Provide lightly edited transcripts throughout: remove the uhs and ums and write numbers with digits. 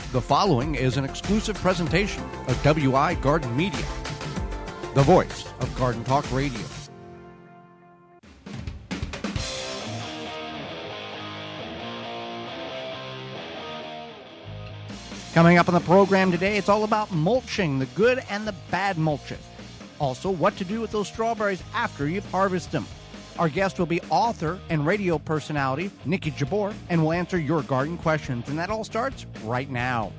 The following is an exclusive presentation of WI Garden Media, the voice of Garden Talk Radio. Coming up on the program today, it's all about mulching, the good and the bad mulches. Also, what to do with those strawberries after you've harvested them. Our guest will be author and radio personality, Nikki Jabor, and will answer your garden questions. And that all starts right now.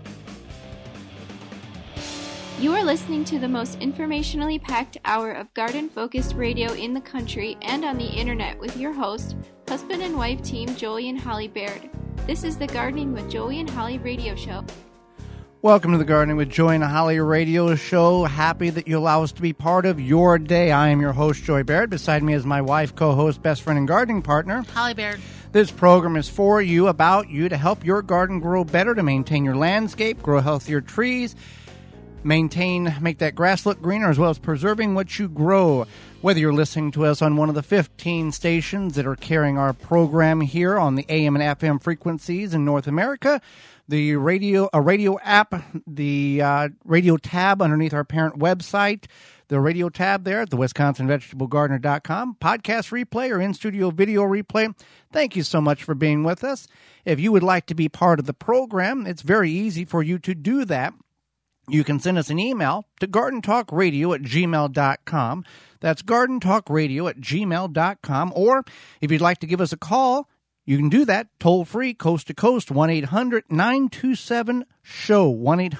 You are listening to the most informationally packed hour of garden-focused radio in the country and on the internet with your host, husband and wife team Joey and Holly Baird. This is the Gardening with Joey and Holly radio show. Welcome to the Gardening with Joey and Holly radio show. Happy that you allow us to be part of your day. I am your host, Joey Baird. Beside me is my wife, co-host, best friend, and gardening partner, Holly Baird. This program is for you, about you, to help your garden grow better, to maintain your landscape, grow healthier trees, make that grass look greener, as well as preserving what you grow. Whether you're listening to us on one of the 15 stations that are carrying our program here on the AM and FM frequencies in North America, the radio app, the radio tab underneath our parent website, the radio tab there at the WisconsinVegetableGardener.com, podcast replay or in-studio video replay. Thank you so much for being with us. If you would like to be part of the program, it's very easy for you to do that. You can send us an email to gardentalkradio@gmail.com. That's gardentalkradio@gmail.com. Or if you'd like to give us a call, you can do that toll-free, coast-to-coast, 1-800-927-SHOW,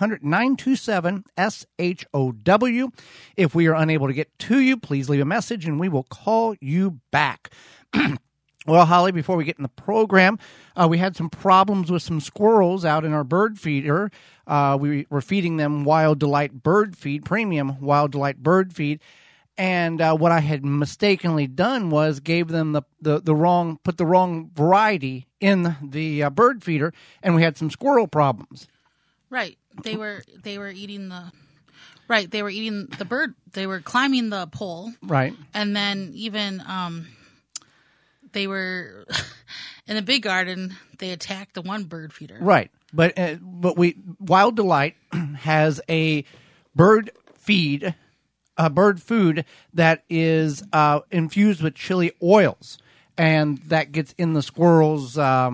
1-800-927-SHOW. If we are unable to get to you, please leave a message and we will call you back. Well, Holly, before we get in the program, we had some problems with some squirrels out in our bird feeder. We were feeding them Wild Delight bird feed, premium Wild Delight bird feed. And what I had mistakenly done was gave them put the wrong variety in the bird feeder, and we had some squirrel problems. Right. They were eating the bird. They were climbing the pole. Right. And then even they were in the big garden. They attacked the one bird feeder. Right. But Wild Delight has a bird feed. Bird food that is infused with chili oils, and that gets in the squirrels'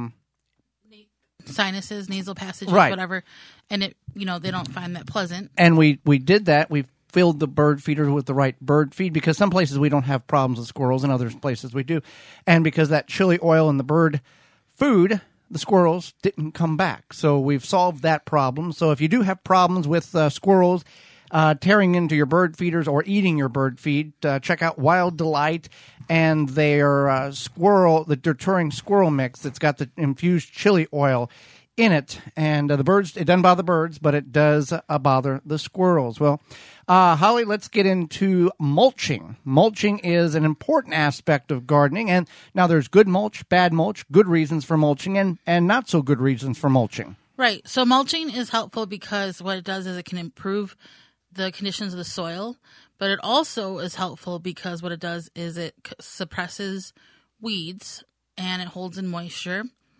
sinuses, nasal passages, right. Whatever, and it they don't find that pleasant. And we did that. We filled the bird feeder with the right bird feed, because some places we don't have problems with squirrels, and other places we do. And because that chili oil in the bird food, the squirrels didn't come back. So we've solved that problem. So if you do have problems with squirrels tearing into your bird feeders or eating your bird feed, check out Wild Delight and their the deterring squirrel mix that's got the infused chili oil in it. And the birds, it doesn't bother birds, but it does bother the squirrels. Well, Holly, let's get into mulching. Mulching is an important aspect of gardening, and now there's good mulch, bad mulch, good reasons for mulching, and not so good reasons for mulching. Right. So mulching is helpful because what it does is it can improve the conditions of the soil, but it also is helpful because what it does is it suppresses weeds and it holds in moisture.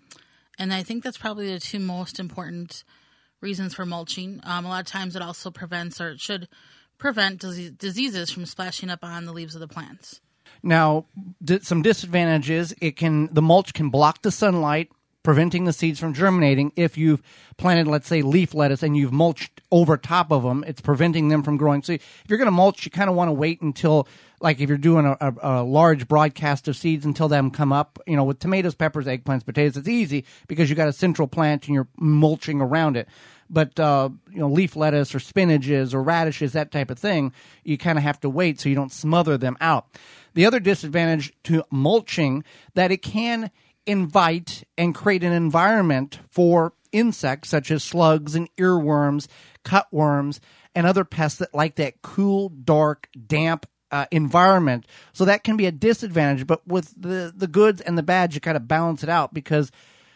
And I think that's probably the two most important reasons for mulching. A lot of times it also prevents, or it should prevent, diseases from splashing up on the leaves of the plants. Now, some disadvantages: the mulch can block the sunlight, preventing the seeds from germinating. If you've planted, let's say, leaf lettuce and you've mulched over top of them, it's preventing them from growing. So if you're going to mulch, you kind of want to wait until, like if you're doing a large broadcast of seeds, until them come up. With tomatoes, peppers, eggplants, potatoes, it's easy because you got a central plant and you're mulching around it. But, leaf lettuce or spinaches or radishes, that type of thing, you kind of have to wait so you don't smother them out. The other disadvantage to mulching, that it can invite and create an environment for insects such as slugs and earworms, cutworms, and other pests that like that cool, dark, damp environment. So that can be a disadvantage. But with the goods and the bads, you kind of balance it out, because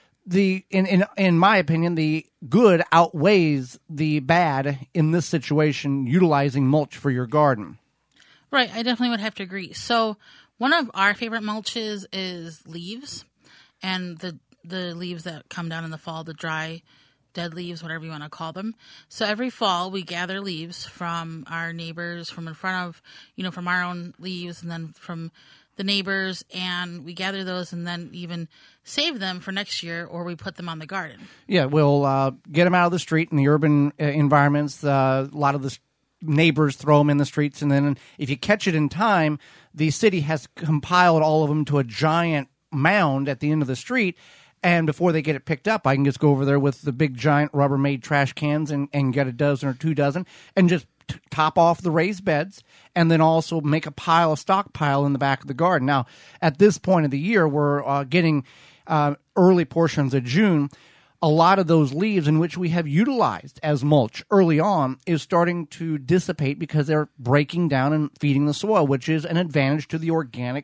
in my opinion, the good outweighs the bad in this situation, utilizing mulch for your garden. Right, I definitely would have to agree. So one of our favorite mulches is leaves, and the leaves that come down in the fall, the dry dead leaves, whatever you want to call them. So every fall we gather leaves from our neighbors, from in front of, from our own leaves, and then from the neighbors, and we gather those and then even save them for next year, or we put them on the garden. Yeah, we'll get them out of the street in the urban environments. A lot of the neighbors throw them in the streets, and then if you catch it in time, the city has compiled all of them to a giant mound at the end of the street. And before they get it picked up, I can just go over there with the big giant Rubbermaid trash cans and get a dozen or 2 dozen and just top off the raised beds, and then also make a stockpile in the back of the garden. Now, at this point of the year, we're getting early portions of June. A lot of those leaves in which we have utilized as mulch early on is starting to dissipate because they're breaking down and feeding the soil, which is an advantage to the organic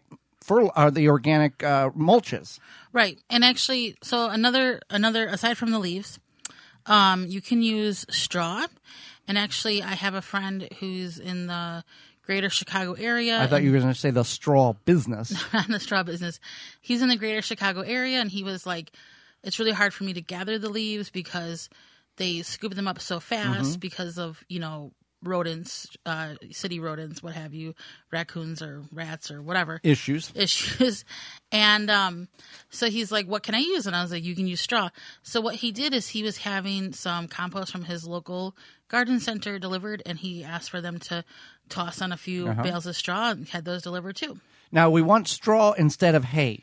mulches. Right. And actually, so another aside from the leaves, you can use straw. And actually, I have a friend who's in the greater Chicago area. I thought you were going to say the straw business. Not the straw business. He's in the greater Chicago area, and he was like, it's really hard for me to gather the leaves because they scoop them up so fast because of, rodents, city rodents, what have you, raccoons or rats or whatever. Issues. And so he's like, what can I use? And I was like, you can use straw. So what he did is he was having some compost from his local garden center delivered, and he asked for them to toss on a few bales of straw and had those delivered too. Now, we want straw instead of hay.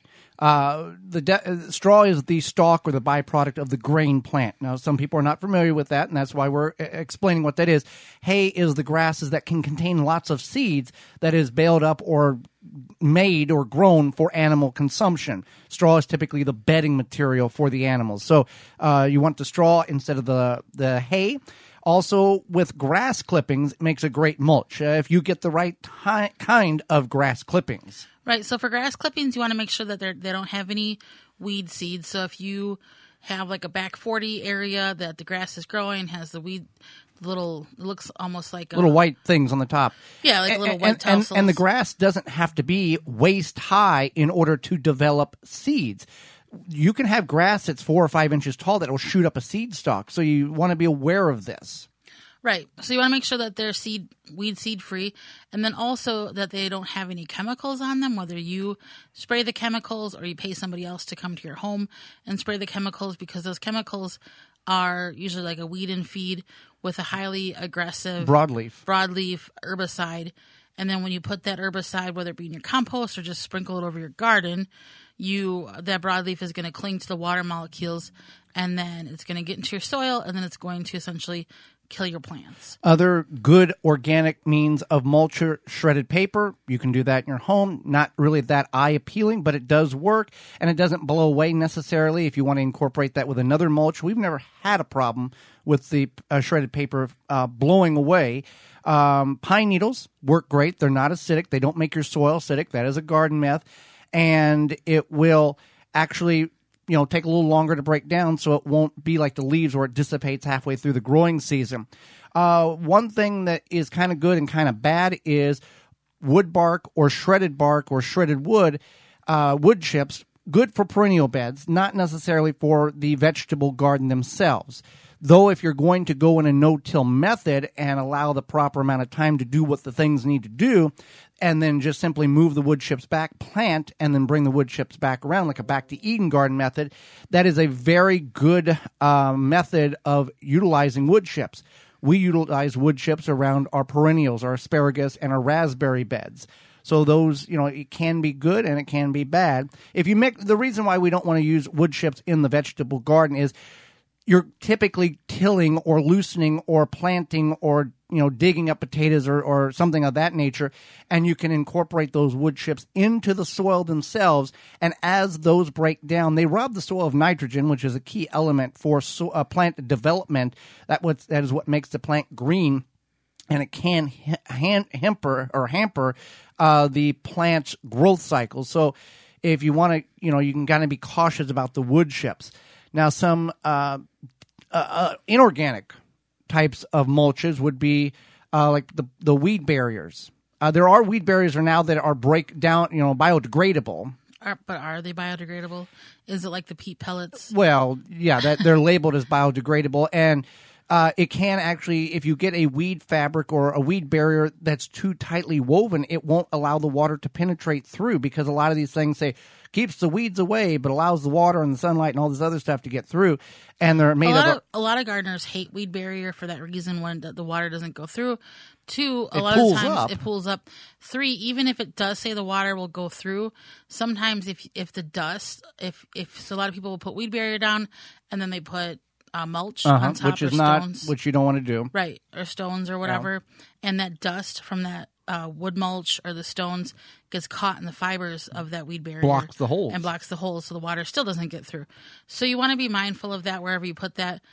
Straw is the stalk or the byproduct of the grain plant. Now, some people are not familiar with that, and that's why we're explaining what that is. Hay is the grasses that can contain lots of seeds that is baled up or made or grown for animal consumption. Straw is typically the bedding material for the animals. So you want the straw instead of the hay. Also, with grass clippings, it makes a great mulch if you get the right kind of grass clippings. Right. So for grass clippings, you want to make sure that they don't have any weed seeds. So if you have like a back 40 area that the grass is growing, has the weed it looks almost like little white things on the top. Yeah, like little white tassels. And the grass doesn't have to be waist high in order to develop seeds. You can have grass that's 4 or 5 inches tall that will shoot up a seed stalk. So you want to be aware of this. Right. So you want to make sure that they're weed seed free, and then also that they don't have any chemicals on them, whether you spray the chemicals or you pay somebody else to come to your home and spray the chemicals, because those chemicals are usually like a weed and feed with a highly aggressive broadleaf herbicide. And then when you put that herbicide, whether it be in your compost or just sprinkle it over your garden, that broadleaf is going to cling to the water molecules, and then it's going to get into your soil, and then it's going to essentially kill your plants. Other good organic means of mulch are shredded paper. You can do that in your home. Not really that eye appealing, but it does work, and it doesn't blow away necessarily if you want to incorporate that with another mulch. We've never had a problem with the shredded paper blowing away. Pine needles work great. They're not acidic. They don't make your soil acidic. That is a garden myth. And it will actually take a little longer to break down, so it won't be like the leaves where it dissipates halfway through the growing season. One thing that is kind of good and kind of bad is wood bark or shredded wood, wood chips, good for perennial beds, not necessarily for the vegetable garden themselves. Though if you're going to go in a no-till method and allow the proper amount of time to do what the things need to do, and then just simply move the wood chips back, plant, and then bring the wood chips back around like a back-to-Eden garden method, that is a very good method of utilizing wood chips. We utilize wood chips around our perennials, our asparagus, and our raspberry beds. So those, it can be good and it can be bad. The reason why we don't want to use wood chips in the vegetable garden is you're typically tilling or loosening or planting or digging up potatoes or something of that nature, and you can incorporate those wood chips into the soil themselves, and as those break down, they rob the soil of nitrogen, which is a key element for plant development. That is what makes the plant green, and it can hamper the plant's growth cycle. So if you want to, you can kind of be cautious about the wood chips. Now, some inorganic types of mulches would be like the weed barriers. There are weed barriers now that are biodegradable. But are they biodegradable? Is it like the peat pellets? Well, yeah, that they're labeled as biodegradable, and it can actually, if you get a weed fabric or a weed barrier that's too tightly woven, it won't allow the water to penetrate through, because a lot of these things say keeps the weeds away, but allows the water and the sunlight and all this other stuff to get through. And they're made a lot of gardeners hate weed barrier for that reason. One, that the water doesn't go through. Two, a lot of times it pulls up. Three, even if it does say the water will go through, sometimes if the dust, so a lot of people will put weed barrier down and then they put mulch on top, which is stones, which you don't want to do, right? Or stones or whatever, and that dust from that wood mulch or the stones gets caught in the fibers of that weed barrier, blocks the holes, so the water still doesn't get through. So you want to be mindful of that wherever you put that.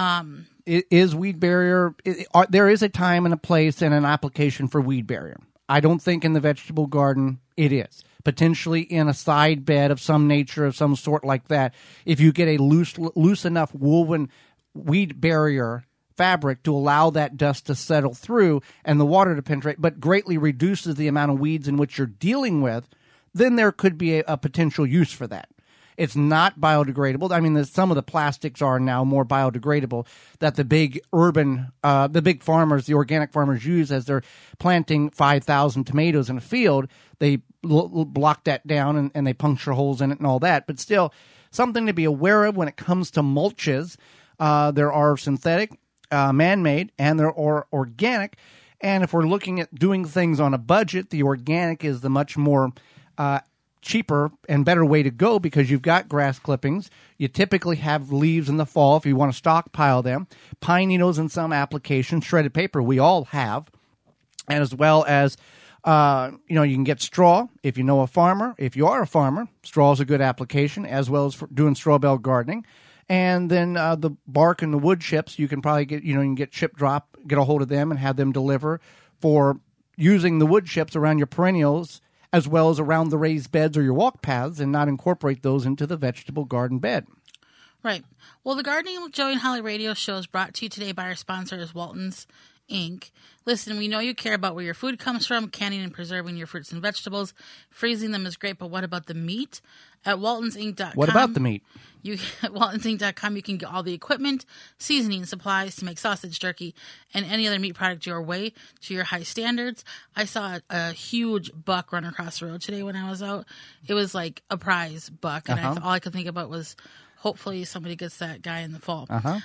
Is weed barrier? There is a time and a place and an application for weed barrier. I don't think in the vegetable garden it is. Potentially in a side bed of some nature, of some sort like that, if you get a loose enough woven weed barrier fabric to allow that dust to settle through and the water to penetrate, but greatly reduces the amount of weeds in which you're dealing with, then there could be a potential use for that. It's not biodegradable. I mean, some of the plastics are now more biodegradable that the big the big farmers, the organic farmers use as they're planting 5,000 tomatoes in a field. They block that down and they puncture holes in it and all that. But still, something to be aware of when it comes to mulches. There are synthetic, man-made, and there are organic. And if we're looking at doing things on a budget, the organic is the much more cheaper and better way to go, because you've got grass clippings. You typically have leaves in the fall if you want to stockpile them. Pine needles in some applications, shredded paper we all have, and as well as you can get straw if you know a farmer. If you are a farmer, straw is a good application, as well as for doing straw bale gardening. And then the bark and the wood chips, you can probably get, you can get chip drop, get a hold of them and have them deliver for using the wood chips around your perennials, as well as around the raised beds or your walk paths, and not incorporate those into the vegetable garden bed. Right. Well, the Gardening with Joey and Holly radio show is brought to you today by our sponsors, Walton's Inc. Listen, we know you care about where your food comes from, canning and preserving your fruits and vegetables. Freezing them is great, but what about the meat? At waltonsinc.com. What about the meat? At waltonsinc.com, you can get all the equipment, seasoning, supplies to make sausage, turkey, and any other meat product your way to your high standards. I saw a huge buck run across the road today when I was out. It was like a prize buck, and all I could think about was hopefully somebody gets that guy in the fall.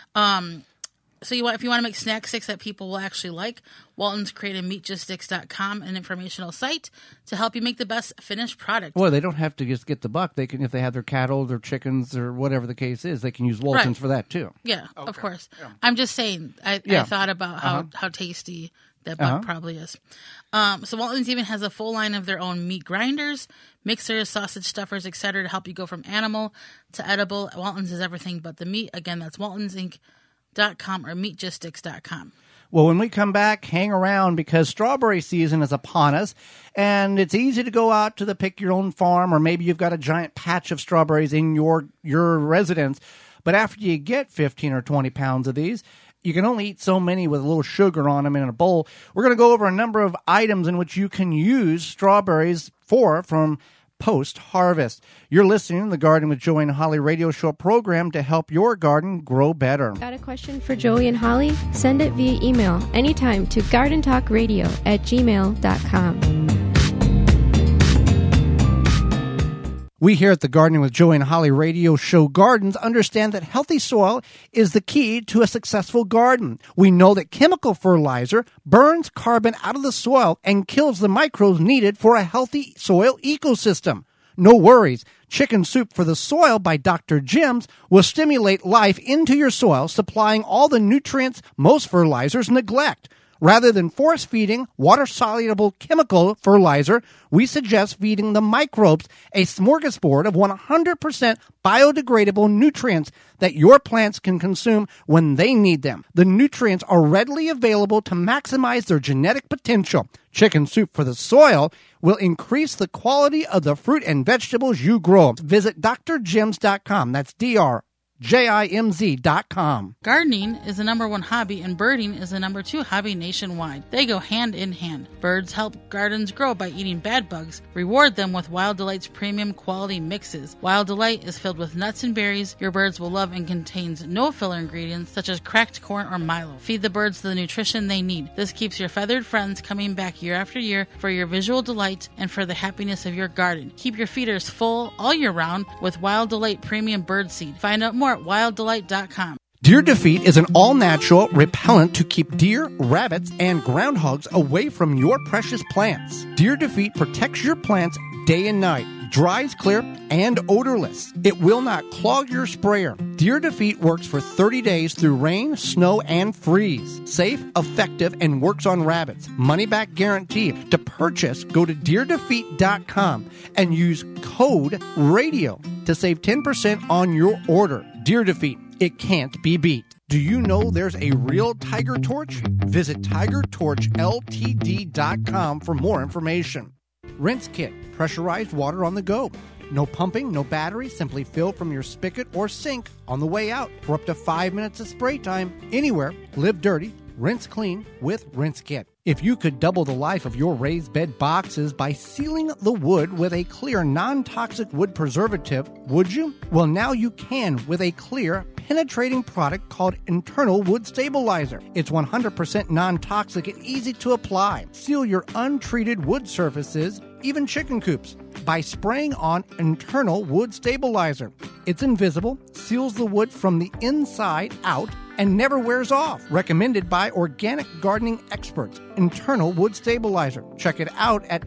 So if you want to make snack sticks that people will actually like, Walton's created meatgistics.com, an informational site to help you make the best finished product. Well, they don't have to just get the buck. They can, if they have their cattle, their chickens, or whatever the case is, they can use Walton's for that too. Yeah, of course. Yeah. I'm just saying, I thought about how tasty that buck probably is. So Walton's even has a full line of their own meat grinders, mixers, sausage stuffers, etc. to help you go from animal to edible. Walton's is everything but the meat. Again, that's waltonsinc.com or meatgistics.com. Well, when we come back, hang around, because strawberry season is upon us, and it's easy to go out to the pick your own farm, or maybe you've got a giant patch of strawberries in your residence. But after you get 15 or 20 pounds of these, you can only eat so many with a little sugar on them in a bowl. We're going to go over a number of items in which you can use strawberries from post-harvest. You're listening to the Garden with Joey and Holly radio show program to help your garden grow better. Got a question for Joey and Holly? Send it via email anytime to gardentalkradio@gmail.com. We here at the Gardening with Joey and Holly radio show Gardens understand that healthy soil is the key to a successful garden. We know that chemical fertilizer burns carbon out of the soil and kills the microbes needed for a healthy soil ecosystem. No worries. Chicken Soup for the Soil by Dr. Jim's will stimulate life into your soil, supplying all the nutrients most fertilizers neglect. Rather than force-feeding water-soluble chemical fertilizer, we suggest feeding the microbes a smorgasbord of 100% biodegradable nutrients that your plants can consume when they need them. The nutrients are readily available to maximize their genetic potential. Chicken Soup for the Soil will increase the quality of the fruit and vegetables you grow. Visit drjims.com. That's drjims.com JIMZ.com. Gardening is the #1 hobby and birding is the #2 hobby nationwide. They go hand in hand. Birds help gardens grow by eating bad bugs. Reward them with Wild Delight's premium quality mixes. Wild Delight is filled with nuts and berries your birds will love and contains no filler ingredients such as cracked corn or Milo. Feed the birds the nutrition they need. This keeps your feathered friends coming back year after year for your visual delight and for the happiness of your garden. Keep your feeders full all year round with Wild Delight Premium Bird Seed. Find out more at wilddelight.com. Deer Defeat is an all-natural repellent to keep deer, rabbits, and groundhogs away from your precious plants. Deer Defeat protects your plants day and night, dries clear, and odorless. It will not clog your sprayer. Deer Defeat works for 30 days through rain, snow, and freeze. Safe, effective, and works on rabbits. Money-back guarantee. To purchase, go to DeerDefeat.com and use code RADIO to save 10% on your order. Deer Defeat. It can't be beat. Do you know there's a real Tiger Torch? Visit TigerTorchLTD.com for more information. Rinse Kit. Pressurized water on the go. No pumping, no battery. Simply fill from your spigot or sink on the way out for up to 5 minutes of spray time. Anywhere. Live dirty. Rinse clean with Rinse Kit. If you could double the life of your raised bed boxes by sealing the wood with a clear non-toxic wood preservative, would you? Well, now you can with a clear, penetrating product called Internal Wood Stabilizer. It's 100% non-toxic and easy to apply. Seal your untreated wood surfaces, even chicken coops, by spraying on Internal Wood Stabilizer. It's invisible, seals the wood from the inside out, and never wears off. Recommended by organic gardening experts. Internal Wood Stabilizer. Check it out at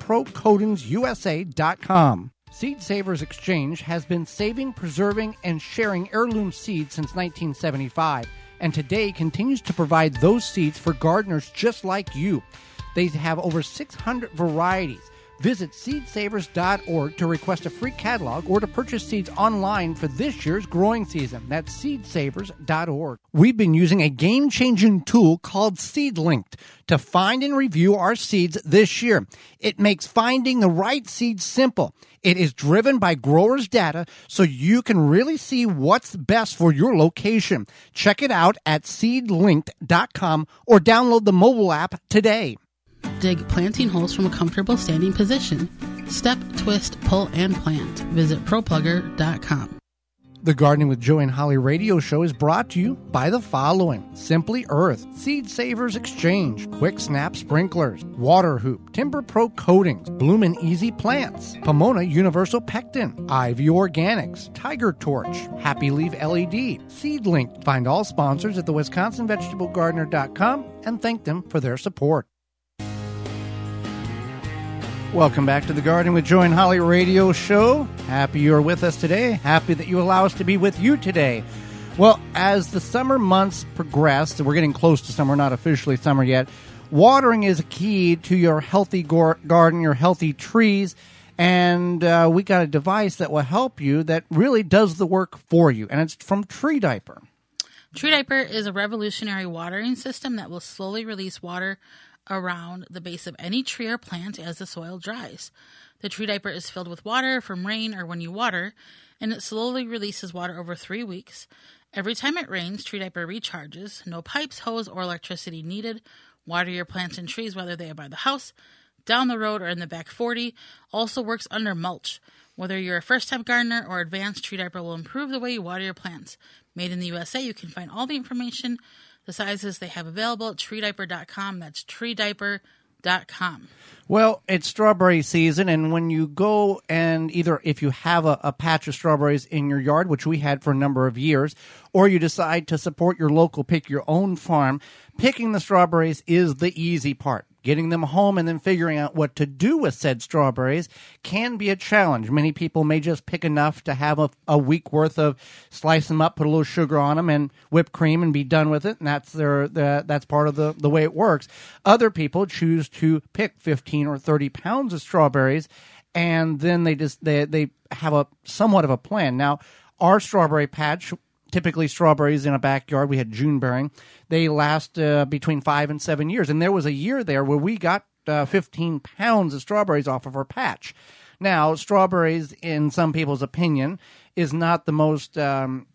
TimberProCoatingsusa.com. Seed Savers Exchange has been saving, preserving, and sharing heirloom seeds since 1975, and today continues to provide those seeds for gardeners just like you. They have over 600 varieties. Visit seedsavers.org to request a free catalog or to purchase seeds online for this year's growing season. That's seedsavers.org. We've been using a game-changing tool called SeedLinked to find and review our seeds this year. It makes finding the right seeds simple. It is driven by growers' data, so you can really see what's best for your location. Check it out at seedlinked.com or download the mobile app today. Dig planting holes from a comfortable standing position. Step, twist, pull, and plant. Visit ProPlugger.com. The Gardening with Joey and Holly radio show is brought to you by the following: Simply Earth, Seed Savers Exchange, Quick Snap Sprinklers, Water Hoop, Timber Pro Coatings, Bloomin' Easy Plants, Pomona Universal Pectin, Ivy Organics, Tiger Torch, Happy Leaf LED, SeedLink. Find all sponsors at the WisconsinVegetableGardener.com and thank them for their support. Welcome back to the Gardening with Joey and Holly radio show. Happy you're with us today. Happy that you allow us to be with you today. Well, as the summer months progress, we're getting close to summer, not officially summer yet, watering is a key to your healthy garden, your healthy trees, and we got a device that will help you that really does the work for you, and it's from Tree Diaper. Tree Diaper is a revolutionary watering system that will slowly release water around the base of any tree or plant as the soil dries. The Tree Diaper is filled with water from rain or when you water, and it slowly releases water over 3 weeks. Every time it rains, Tree Diaper recharges. No pipes, hose, or electricity needed. Water your plants and trees whether they are by the house, down the road, or in the back 40. Also works under mulch. Whether you're a first-time gardener or advanced, Tree Diaper will improve the way you water your plants. Made in the USA, you can find all the information, the sizes they have available at treediaper.com. That's treediaper.com. Well, it's strawberry season, and when you go and either if you have a patch of strawberries in your yard, which we had for a number of years, or you decide to support your local, pick your own farm, picking the strawberries is the easy part. Getting them home and then figuring out what to do with said strawberries can be a challenge. Many people may just pick enough to have a week worth of slice them up, put a little sugar on them, and whipped cream and be done with it. And that's part of the way it works. Other people choose to pick 15 or 30 pounds of strawberries, and then they have a somewhat of a plan. Now, our strawberry patch, typically strawberries in a backyard, we had June bearing, they last between 5 and 7 years. And there was a year there where we got 15 pounds of strawberries off of our patch. Now, strawberries, in some people's opinion, is not the most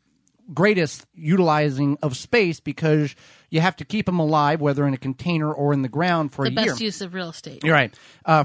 greatest utilizing of space because you have to keep them alive, whether in a container or in the ground for a year. The best use of real estate. You're right.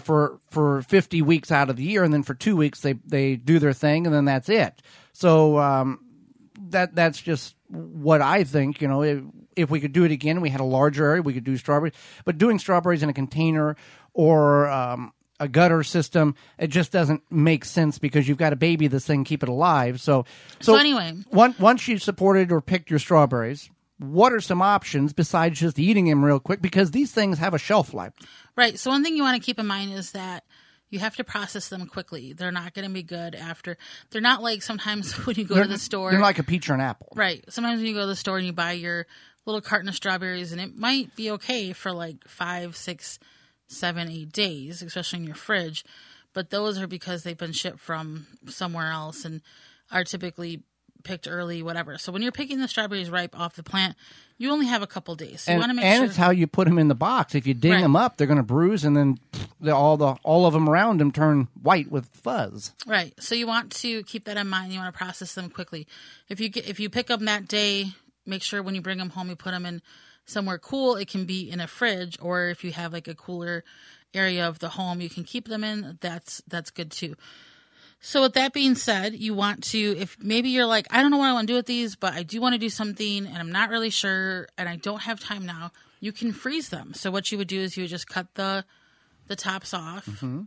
For 50 weeks out of the year, and then for 2 weeks they do their thing, and then that's it. So that's just what I think. If we could do it again, we had a larger area, we could do strawberries. But doing strawberries in a container or a gutter system, it just doesn't make sense because you've got to baby this thing, keep it alive. So anyway, once you supported or picked your strawberries, what are some options besides just eating them real quick? Because these things have a shelf life. Right. So one thing you want to keep in mind is that you have to process them quickly. They're not going to be good after. They're not like sometimes when you go to the store. They're like a peach or an apple. Right. Sometimes when you go to the store and you buy your little carton of strawberries, and it might be okay for like 5, 6, 7, 8 days, especially in your fridge. But those are because they've been shipped from somewhere else and are typically picked early, whatever. So when you're picking the strawberries ripe off the plant, you only have a couple days. So you want to make sure. And it's how you put them in the box. If you ding them up, they're going to bruise, and then all of them around them turn white with fuzz. Right. So you want to keep that in mind. You want to process them quickly. If you pick them that day, make sure when you bring them home, you put them in somewhere cool. It can be in a fridge, or if you have like a cooler area of the home you can keep them in, that's good too. So with that being said, you want to, if maybe you're like, I don't know what I want to do with these, but I do want to do something and I'm not really sure and I don't have time now, you can freeze them. So what you would do is you would just cut the tops off. Mm-hmm.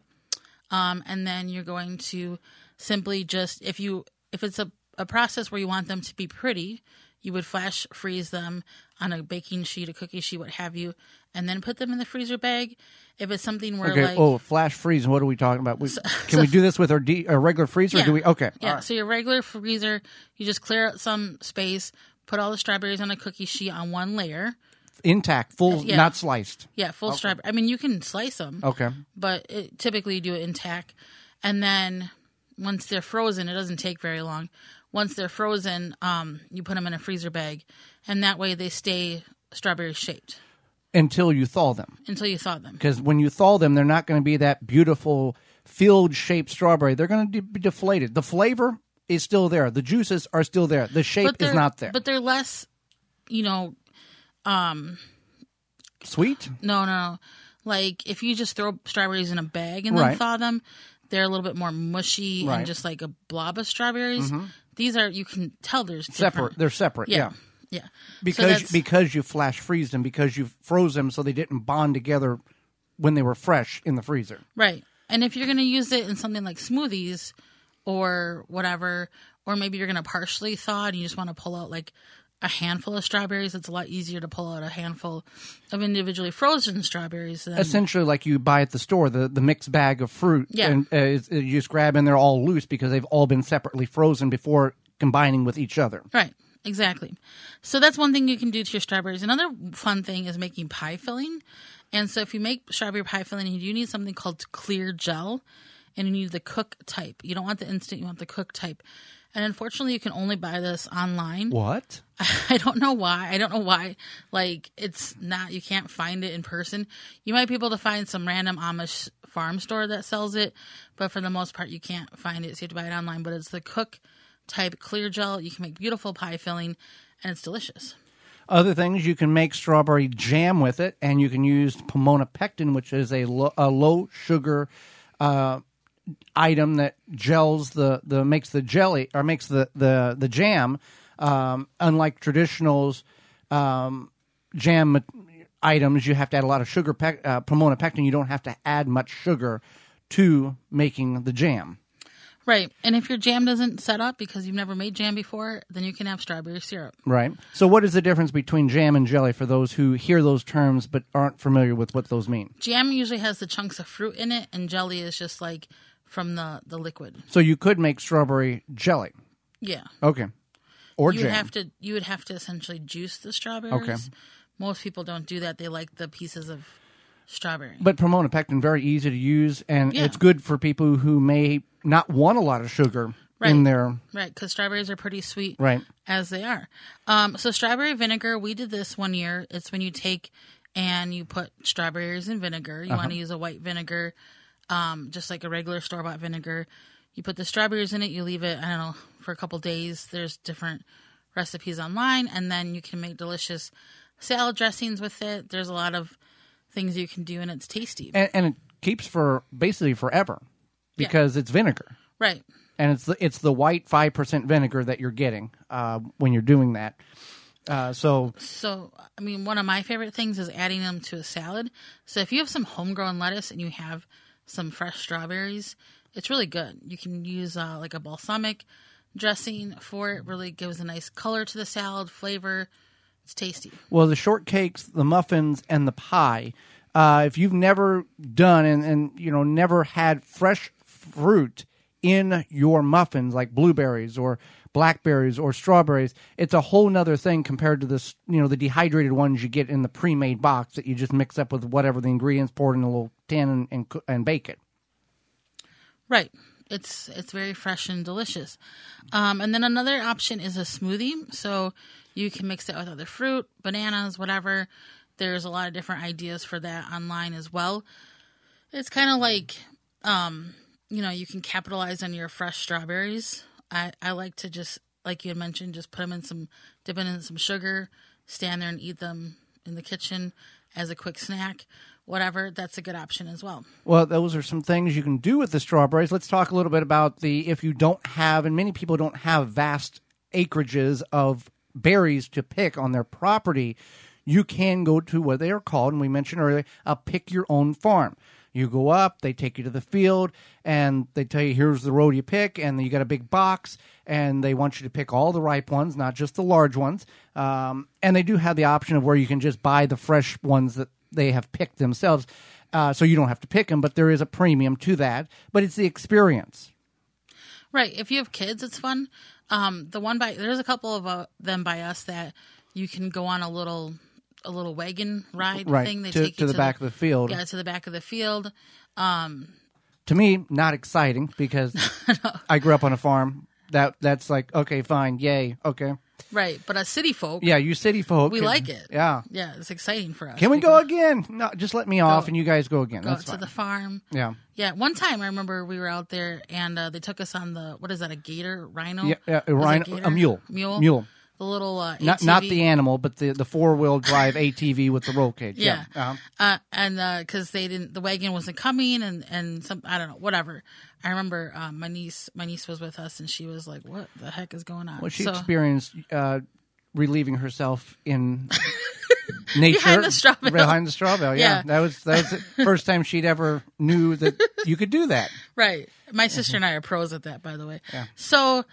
And then you're going to simply just, if it's a process where you want them to be pretty, you would flash freeze them on a baking sheet, a cookie sheet, what have you, and then put them in the freezer bag. If it's something where flash freeze, what are we talking about? Can we do this with our regular freezer? Yeah. Or do we? Okay. Yeah. Right. So your regular freezer, you just clear out some space, put all the strawberries on a cookie sheet on one layer. Intact, full, not sliced. Yeah, full strawberry. I mean, you can slice them. Okay. But typically you do it intact. And then once they're frozen, it doesn't take very long. Once they're frozen, you put them in a freezer bag, and that way they stay strawberry shaped. Until you thaw them. Until you thaw them. Because when you thaw them, they're not going to be that beautiful field-shaped strawberry. They're going to be deflated. The flavor is still there. The juices are still there. The shape is not there. But they're less, sweet? No. Like, if you just throw strawberries in a bag and then thaw them, they're a little bit more mushy and just like a blob of strawberries. Mm-hmm. These are, you can tell there's different. Separate. They're separate, yeah. Yeah. Because you flash freeze them, because you froze them so they didn't bond together when they were fresh in the freezer. Right. And if you're going to use it in something like smoothies or whatever, or maybe you're going to partially thaw and you just want to pull out like a handful of strawberries, it's a lot easier to pull out a handful of individually frozen strawberries. Essentially like you buy at the store, the mixed bag of fruit. Yeah. And you just grab and they're all loose because they've all been separately frozen before combining with each other. Right. Exactly. So that's one thing you can do to your strawberries. Another fun thing is making pie filling. And so if you make strawberry pie filling, you do need something called clear gel, and you need the cook type. You don't want the instant, you want the cook type. And unfortunately, you can only buy this online. What? I don't know why. Like, it's not, you can't find it in person. You might be able to find some random Amish farm store that sells it, but for the most part, you can't find it. So you have to buy it online. But it's the cook type clear gel. You can make beautiful pie filling, and it's delicious. Other things, you can make strawberry jam with it, and you can use pomona pectin, which is a low sugar item that gels makes the jelly or makes the jam. Unlike traditional jam items, you have to add a lot of sugar. Pomona pectin, you don't have to add much sugar to making the jam. Right. And if your jam doesn't set up because you've never made jam before, then you can have strawberry syrup. Right. So what is the difference between jam and jelly for those who hear those terms but aren't familiar with what those mean? Jam usually has the chunks of fruit in it, and jelly is just like from the liquid. So you could make strawberry jelly. Yeah. Okay. Or you jam. You would have to essentially juice the strawberries. Okay. Most people don't do that. They like the pieces of strawberry. But pomona pectin, very easy to use, and it's good for people who may not want a lot of sugar in their... Right, because strawberries are pretty sweet as they are. So strawberry vinegar, we did this one year. It's when you take and you put strawberries in vinegar. You want to use a white vinegar, just like a regular store-bought vinegar. You put the strawberries in it. You leave it, I don't know, for a couple days. There's different recipes online, and then you can make delicious salad dressings with it. There's a lot of things you can do, and it's tasty. And it keeps for basically forever because it's vinegar. Right. And it's the white 5% vinegar that you're getting when you're doing that. So, I mean, one of my favorite things is adding them to a salad. So if you have some homegrown lettuce and you have some fresh strawberries, it's really good. You can use like a balsamic dressing for it. Really gives a nice color to the salad, flavor. It's tasty. Well, the shortcakes, the muffins, and the pie, if you've never done and never had fresh fruit in your muffins like blueberries or blackberries or strawberries, it's a whole nother thing compared to this, the dehydrated ones you get in the pre-made box that you just mix up with whatever the ingredients, poured in a little tin and bake it. Right. It's very fresh and delicious. And then another option is a smoothie. So you can mix it with other fruit, bananas, whatever. There's a lot of different ideas for that online as well. It's kind of like, you can capitalize on your fresh strawberries. I like to just, like you had mentioned, just dip it in some sugar, stand there and eat them in the kitchen as a quick snack. Whatever, that's a good option as well. Well, those are some things you can do with the strawberries. Let's talk a little bit about if you don't have, and many people don't have vast acreages of berries to pick on their property, you can go to what they are called, and we mentioned earlier, a pick your own farm. You go up, they take you to the field, and they tell you, here's the road you pick, and you got a big box, and they want you to pick all the ripe ones, not just the large ones. And they do have the option of where you can just buy the fresh ones that they have picked themselves, so you don't have to pick them, but there is a premium to that. But it's the experience. Right. If you have kids, it's fun. There's a couple of them by us that you can go on a little wagon ride thing. They take you to the back of the field. Yeah, to the back of the field. To me, not exciting because I grew up on a farm. That's like, okay, fine, yay, okay. Right, but as city folk, you city folk, we like it. Yeah, it's exciting for us. Can we go again? No, just let me off, and you guys go again. That's fine. To the farm. Yeah. One time I remember we were out there, and they took us on what is that? A gator, rhino? Yeah, a rhino, a mule. Mule. The little ATV. Not the animal, but the 4-wheel drive ATV with the roll cage. Yeah. Uh-huh. And because the wagon wasn't coming, and some, I don't know, whatever. I remember my niece was with us, and she was like, "What the heck is going on?" Well, she experienced relieving herself in nature behind the straw bale. Yeah, that was the first time she'd ever knew that you could do that. Right. My sister and I are pros at that, by the way. Yeah. So.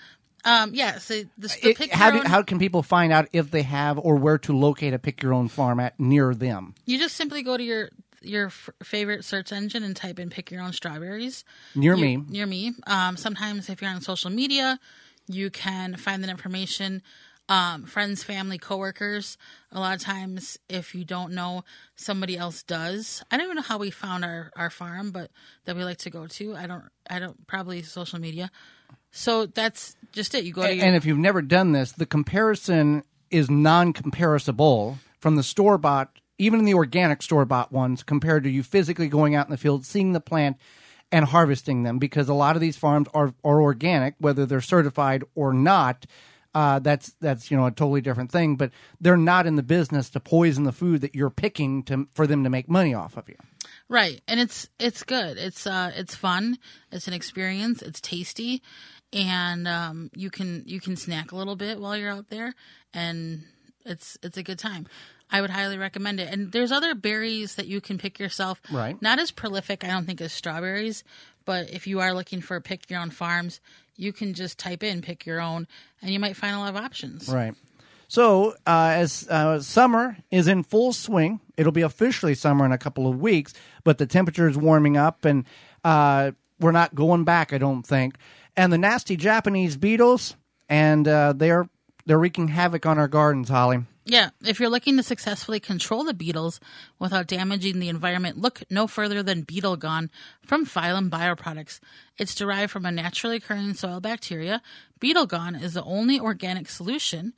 How can people find out if they have or where to locate a pick your own farm near them? You just simply go to your favorite search engine and type in pick your own strawberries. Near me. Sometimes if you're on social media, you can find that information. Friends, family, coworkers. A lot of times, if you don't know, somebody else does. I don't even know how we found our farm, but that we like to go to. I don't probably social media. So that's just it. You go to and if you've never done this, the comparison is non-comparable from the store-bought, even in the organic store-bought ones, compared to you physically going out in the field, seeing the plant, and harvesting them. Because a lot of these farms are organic, whether they're certified or not. That's a totally different thing. But they're not in the business to poison the food that you're picking for them to make money off of you. Right, and it's good. It's fun. It's an experience. It's tasty. And you can snack a little bit while you're out there, and it's a good time. I would highly recommend it. And there's other berries that you can pick yourself. Right. Not as prolific, I don't think, as strawberries, but if you are looking for pick your own farms, you can just type in pick your own, and you might find a lot of options. Right. So as summer is in full swing, it'll be officially summer in a couple of weeks, but the temperature is warming up, and we're not going back, I don't think. And the nasty Japanese beetles, and they're wreaking havoc on our gardens, Holly. Yeah, if you're looking to successfully control the beetles without damaging the environment, look no further than Beetle Gone from Phylum Bioproducts. It's derived from a naturally occurring soil bacteria. Beetle Gone is the only organic solution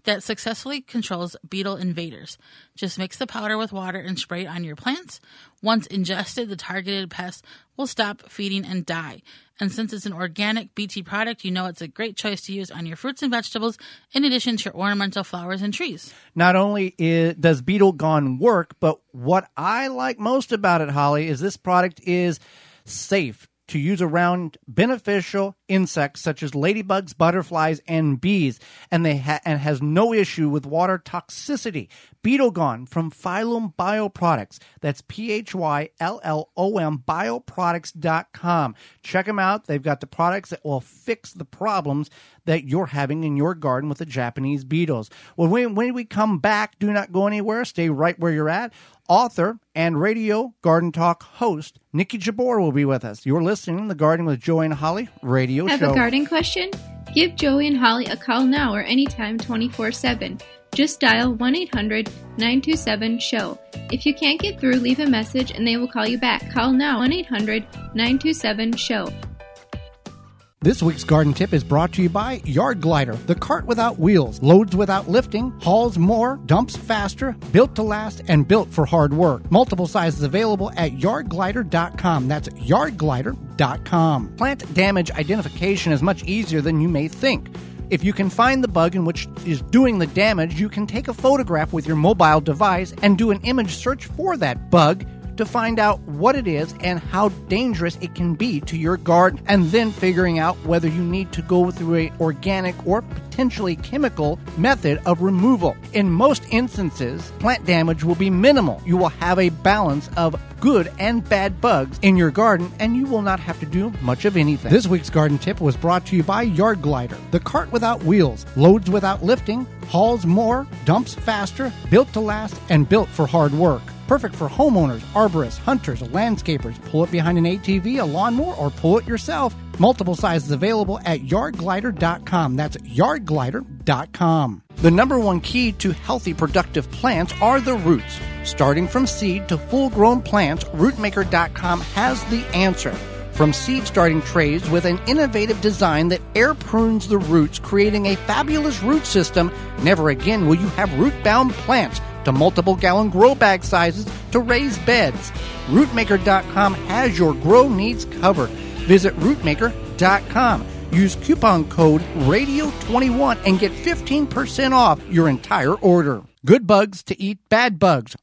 that successfully controls beetle invaders. Just mix the powder with water and spray it on your plants. Once ingested, the targeted pest will stop feeding and die. And since it's an organic BT product, you know it's a great choice to use on your fruits and vegetables in addition to your ornamental flowers and trees. Not only does Beetle Gone work, but what I like most about it, Holly, is this product is safe to use around beneficial insects such as ladybugs, butterflies, and bees, and has no issue with water toxicity. Beetle Gone from Phylum Bioproducts. That's PHYLLOM bioproducts.com. Check them out. They've got the products that will fix the problems that you're having in your garden with the Japanese beetles. Well, when we come back, do not go anywhere. Stay right where you're at. Author and radio Garden Talk host Nikki Jabor will be with us. You're listening to the Gardening with Joey and Holly radio Have show. a garden question? Give Joey and Holly a call now or anytime 24/7. Just dial 1-800-927-SHOW. If you can't get through, leave a message and they will call you back. Call now 1-800-927-SHOW. This week's garden tip is brought to you by Yard Glider, the cart without wheels, loads without lifting, hauls more, dumps faster, built to last, and built for hard work. Multiple sizes available at yardglider.com. That's yardglider.com. Plant damage identification is much easier than you may think. If you can find the bug in which is doing the damage, you can take a photograph with your mobile device and do an image search for that bug to find out what it is and how dangerous it can be to your garden, and then figuring out whether you need to go through an organic or potentially chemical method of removal. In most instances, plant damage will be minimal. You will have a balance of good and bad bugs in your garden, and you will not have to do much of anything. This week's garden tip was brought to you by Yard Glider, the cart without wheels, loads without lifting, hauls more, dumps faster, built to last, and built for hard work. Perfect for homeowners, arborists, hunters, landscapers. Pull it behind an ATV, a lawnmower, or pull it yourself. Multiple sizes available at yardglider.com. That's yardglider.com. The number one key to healthy, productive plants are the roots. Starting from seed to full-grown plants, rootmaker.com has the answer. From seed starting trays with an innovative design that air prunes the roots, creating a fabulous root system, never again will you have root-bound plants, to multiple gallon grow bag sizes to raised beds. Rootmaker.com has your grow needs covered. Visit rootmaker.com. Use coupon code RADIO21 and get 15% off your entire order. Good bugs to eat bad bugs.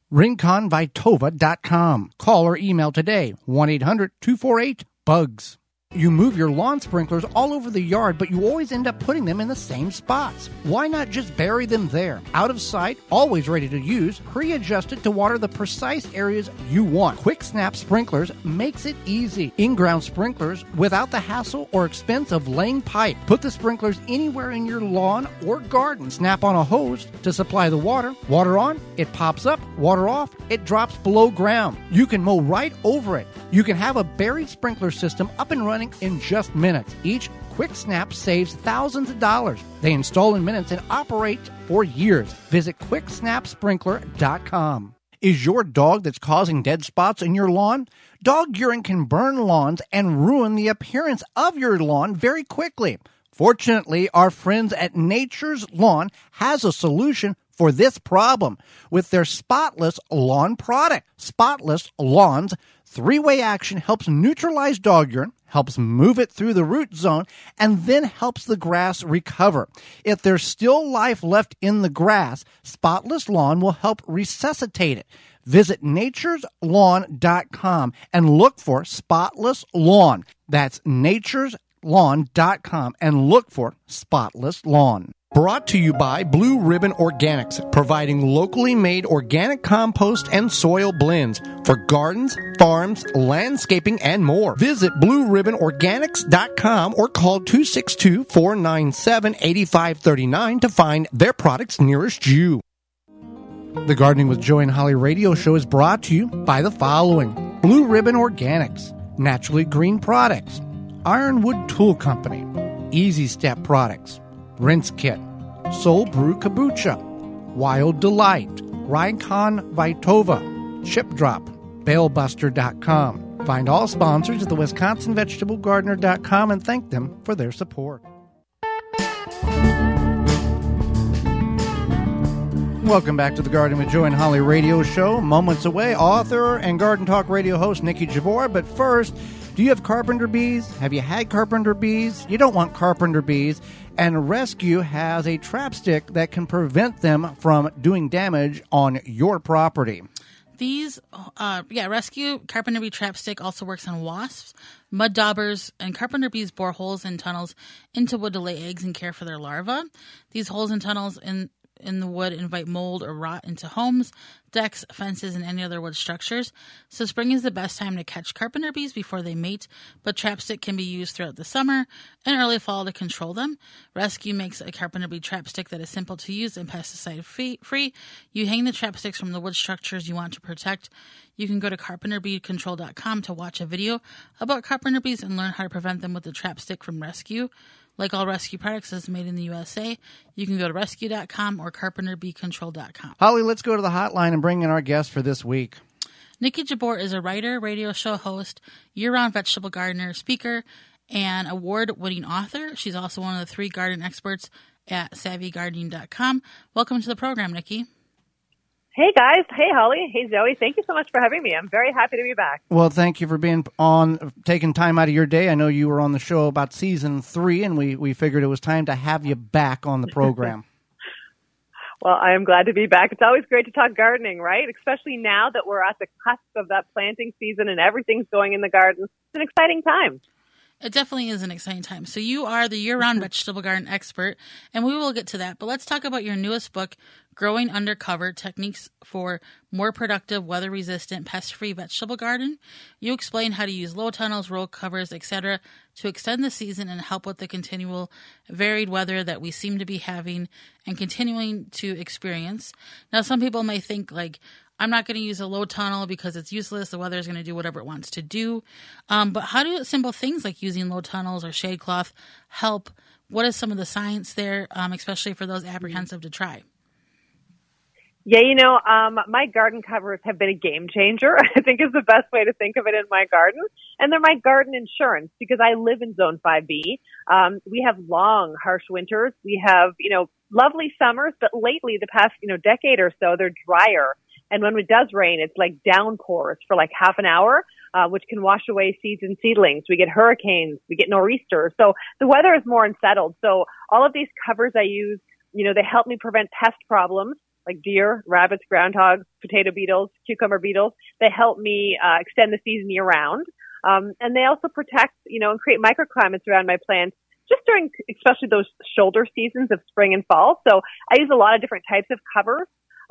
RinconVitova.com. Call or email today. 1-800-248-BUGS. You move your lawn sprinklers all over the yard, but you always end up putting them in the same spots. Why not just bury them there? Out of sight, always ready to use, pre-adjusted to water the precise areas you want. Quick Snap Sprinklers makes it easy. In-ground sprinklers without the hassle or expense of laying pipe. Put the sprinklers anywhere in your lawn or garden. Snap on a hose to supply the water. Water on, it pops up. Water off, it drops below ground. You can mow right over it. You can have a buried sprinkler system up and running in just minutes. Each Quick Snap saves thousands of dollars. They install in minutes and operate for years. Visit QuickSnapSprinkler.com. Is your dog that's causing dead spots in your lawn? Dog urine can burn lawns and ruin the appearance of your lawn very quickly. Fortunately, our friends at Nature's Lawn has a solution for this problem with their Spotless Lawn product. Spotless Lawn's three-way action helps neutralize dog urine, helps move it through the root zone, and then helps the grass recover. If there's still life left in the grass, Spotless Lawn will help resuscitate it. Visit natureslawn.com and look for Spotless Lawn. That's natureslawn.com and look for Spotless Lawn. Brought to you by Blue Ribbon Organics, providing locally made organic compost and soil blends for gardens, farms, landscaping, and more. Visit BlueRibbonOrganics.com or call 262-497-8539 to find their products nearest you. The Gardening with Joey and Holly radio show is brought to you by the following: Blue Ribbon Organics, Naturally Green Products, Ironwood Tool Company, Easy Step Products, Rinse Kit, Soul Brew Kombucha, Wild Delight, Rincon Vitova, Chip Drop, BaleBuster.com. Find all sponsors at the WisconsinVegetableGardener.com and thank them for their support. Welcome back to the Garden with Joe and Holly radio show. Moments away, author and Garden Talk radio host Nikki Jabor. But first, do you have carpenter bees? Have you had carpenter bees? You don't want carpenter bees. And Rescue has a trap stick that can prevent them from doing damage on your property. These, Rescue Carpenter Bee Trap Stick also works on wasps, mud daubers, and carpenter bees bore holes and tunnels into wood to lay eggs and care for their larvae. These holes and tunnels in the wood invite mold or rot into homes, decks, fences, and any other wood structures. So spring is the best time to catch carpenter bees before they mate, but trapstick can be used throughout the summer and early fall to control them. Rescue makes a carpenter bee trapstick that is simple to use and pesticide free. You hang the trapsticks from the wood structures you want to protect. You can go to carpenterbeecontrol.com to watch a video about carpenter bees and learn how to prevent them with the trapstick from Rescue. Like all Rescue products, is made in the USA. You can go to rescue.com or carpenterbeecontrol.com. Holly, let's go to the hotline and bring in our guest for this week. Nikki Jabor is a writer, radio show host, year-round vegetable gardener, speaker, and award-winning author. She's also one of the 3 garden experts at savvygardening.com. Welcome to the program, Nikki. Hey, guys. Hey, Holly. Hey, Zoe. Thank you so much for having me. I'm very happy to be back. Well, thank you for being on, taking time out of your day. I know you were on the show about season 3, and we figured it was time to have you back on the program. Well, I am glad to be back. It's always great to talk gardening, right? Especially now that we're at the cusp of that planting season and everything's going in the garden. It's an exciting time. It definitely is an exciting time. So you are the year-round vegetable garden expert, and we will get to that. But let's talk about your newest book, Growing Undercover, Techniques for More Productive, Weather-Resistant, Pest-Free Vegetable Garden. You explain how to use low tunnels, row covers, etc. to extend the season and help with the continual varied weather that we seem to be having and continuing to experience. Now, some people may think, like, I'm not going to use a low tunnel because it's useless. The weather is going to do whatever it wants to do. But how do simple things like using low tunnels or shade cloth help? What is some of the science there, especially for those apprehensive to try? Yeah, my garden covers have been a game changer, I think is the best way to think of it in my garden. And they're my garden insurance because I live in Zone 5B. We have long, harsh winters. We have, lovely summers, but lately, the past, decade or so, they're drier. And when it does rain, it's like downpours for like half an hour, which can wash away seeds and seedlings. We get hurricanes, we get nor'easters. So the weather is more unsettled. So all of these covers I use, they help me prevent pest problems like deer, rabbits, groundhogs, potato beetles, cucumber beetles. They help me extend the season year round. And they also protect, and create microclimates around my plants just during especially those shoulder seasons of spring and fall. So I use a lot of different types of covers.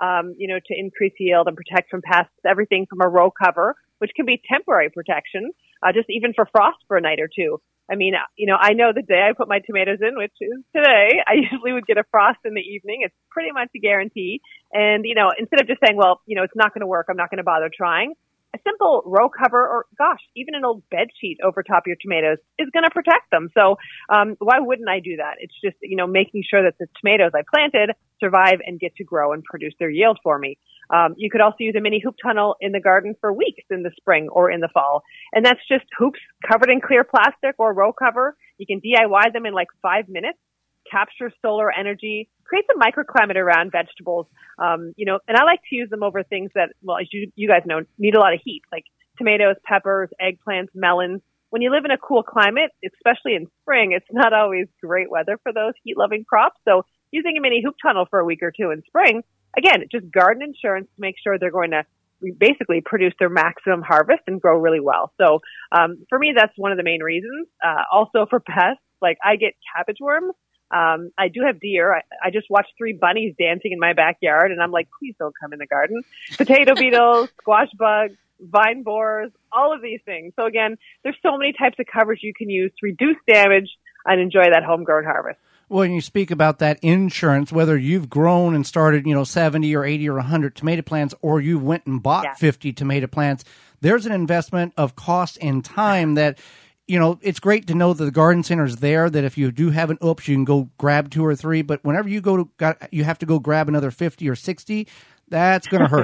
To increase yield and protect from pests, everything from a row cover, which can be temporary protection, just even for frost for a night or two. I mean, I know the day I put my tomatoes in, which is today, I usually would get a frost in the evening. It's pretty much a guarantee. And, instead of just saying, well, it's not going to work, I'm not going to bother trying, a simple row cover or, even an old bed sheet over top your tomatoes is going to protect them. So why wouldn't I do that? It's just, making sure that the tomatoes I planted survive and get to grow and produce their yield for me. You could also use a mini hoop tunnel in the garden for weeks in the spring or in the fall. And that's just hoops covered in clear plastic or row cover. You can DIY them in like 5 minutes. Capture solar energy, create a microclimate around vegetables, and I like to use them over things that, well, as you guys know, need a lot of heat, like tomatoes, peppers, eggplants, melons. When you live in a cool climate, especially in spring, it's not always great weather for those heat-loving crops. So using a mini hoop tunnel for a week or two in spring, again, just garden insurance to make sure they're going to basically produce their maximum harvest and grow really well. So for me, that's one of the main reasons. Also for pests, like I get cabbage worms. I do have deer. I just watched 3 bunnies dancing in my backyard, and I'm like, please don't come in the garden. Potato beetles, squash bugs, vine borers, all of these things. So again, there's so many types of covers you can use to reduce damage and enjoy that homegrown harvest. Well, when you speak about that insurance, whether you've grown and started, 70 or 80 or 100 tomato plants, or you went and bought 50 tomato plants, there's an investment of cost and time that it's great to know that the garden center is there, that if you do have an oops, you can go grab 2 or 3. But whenever you you have to go grab another 50 or 60, that's going to hurt.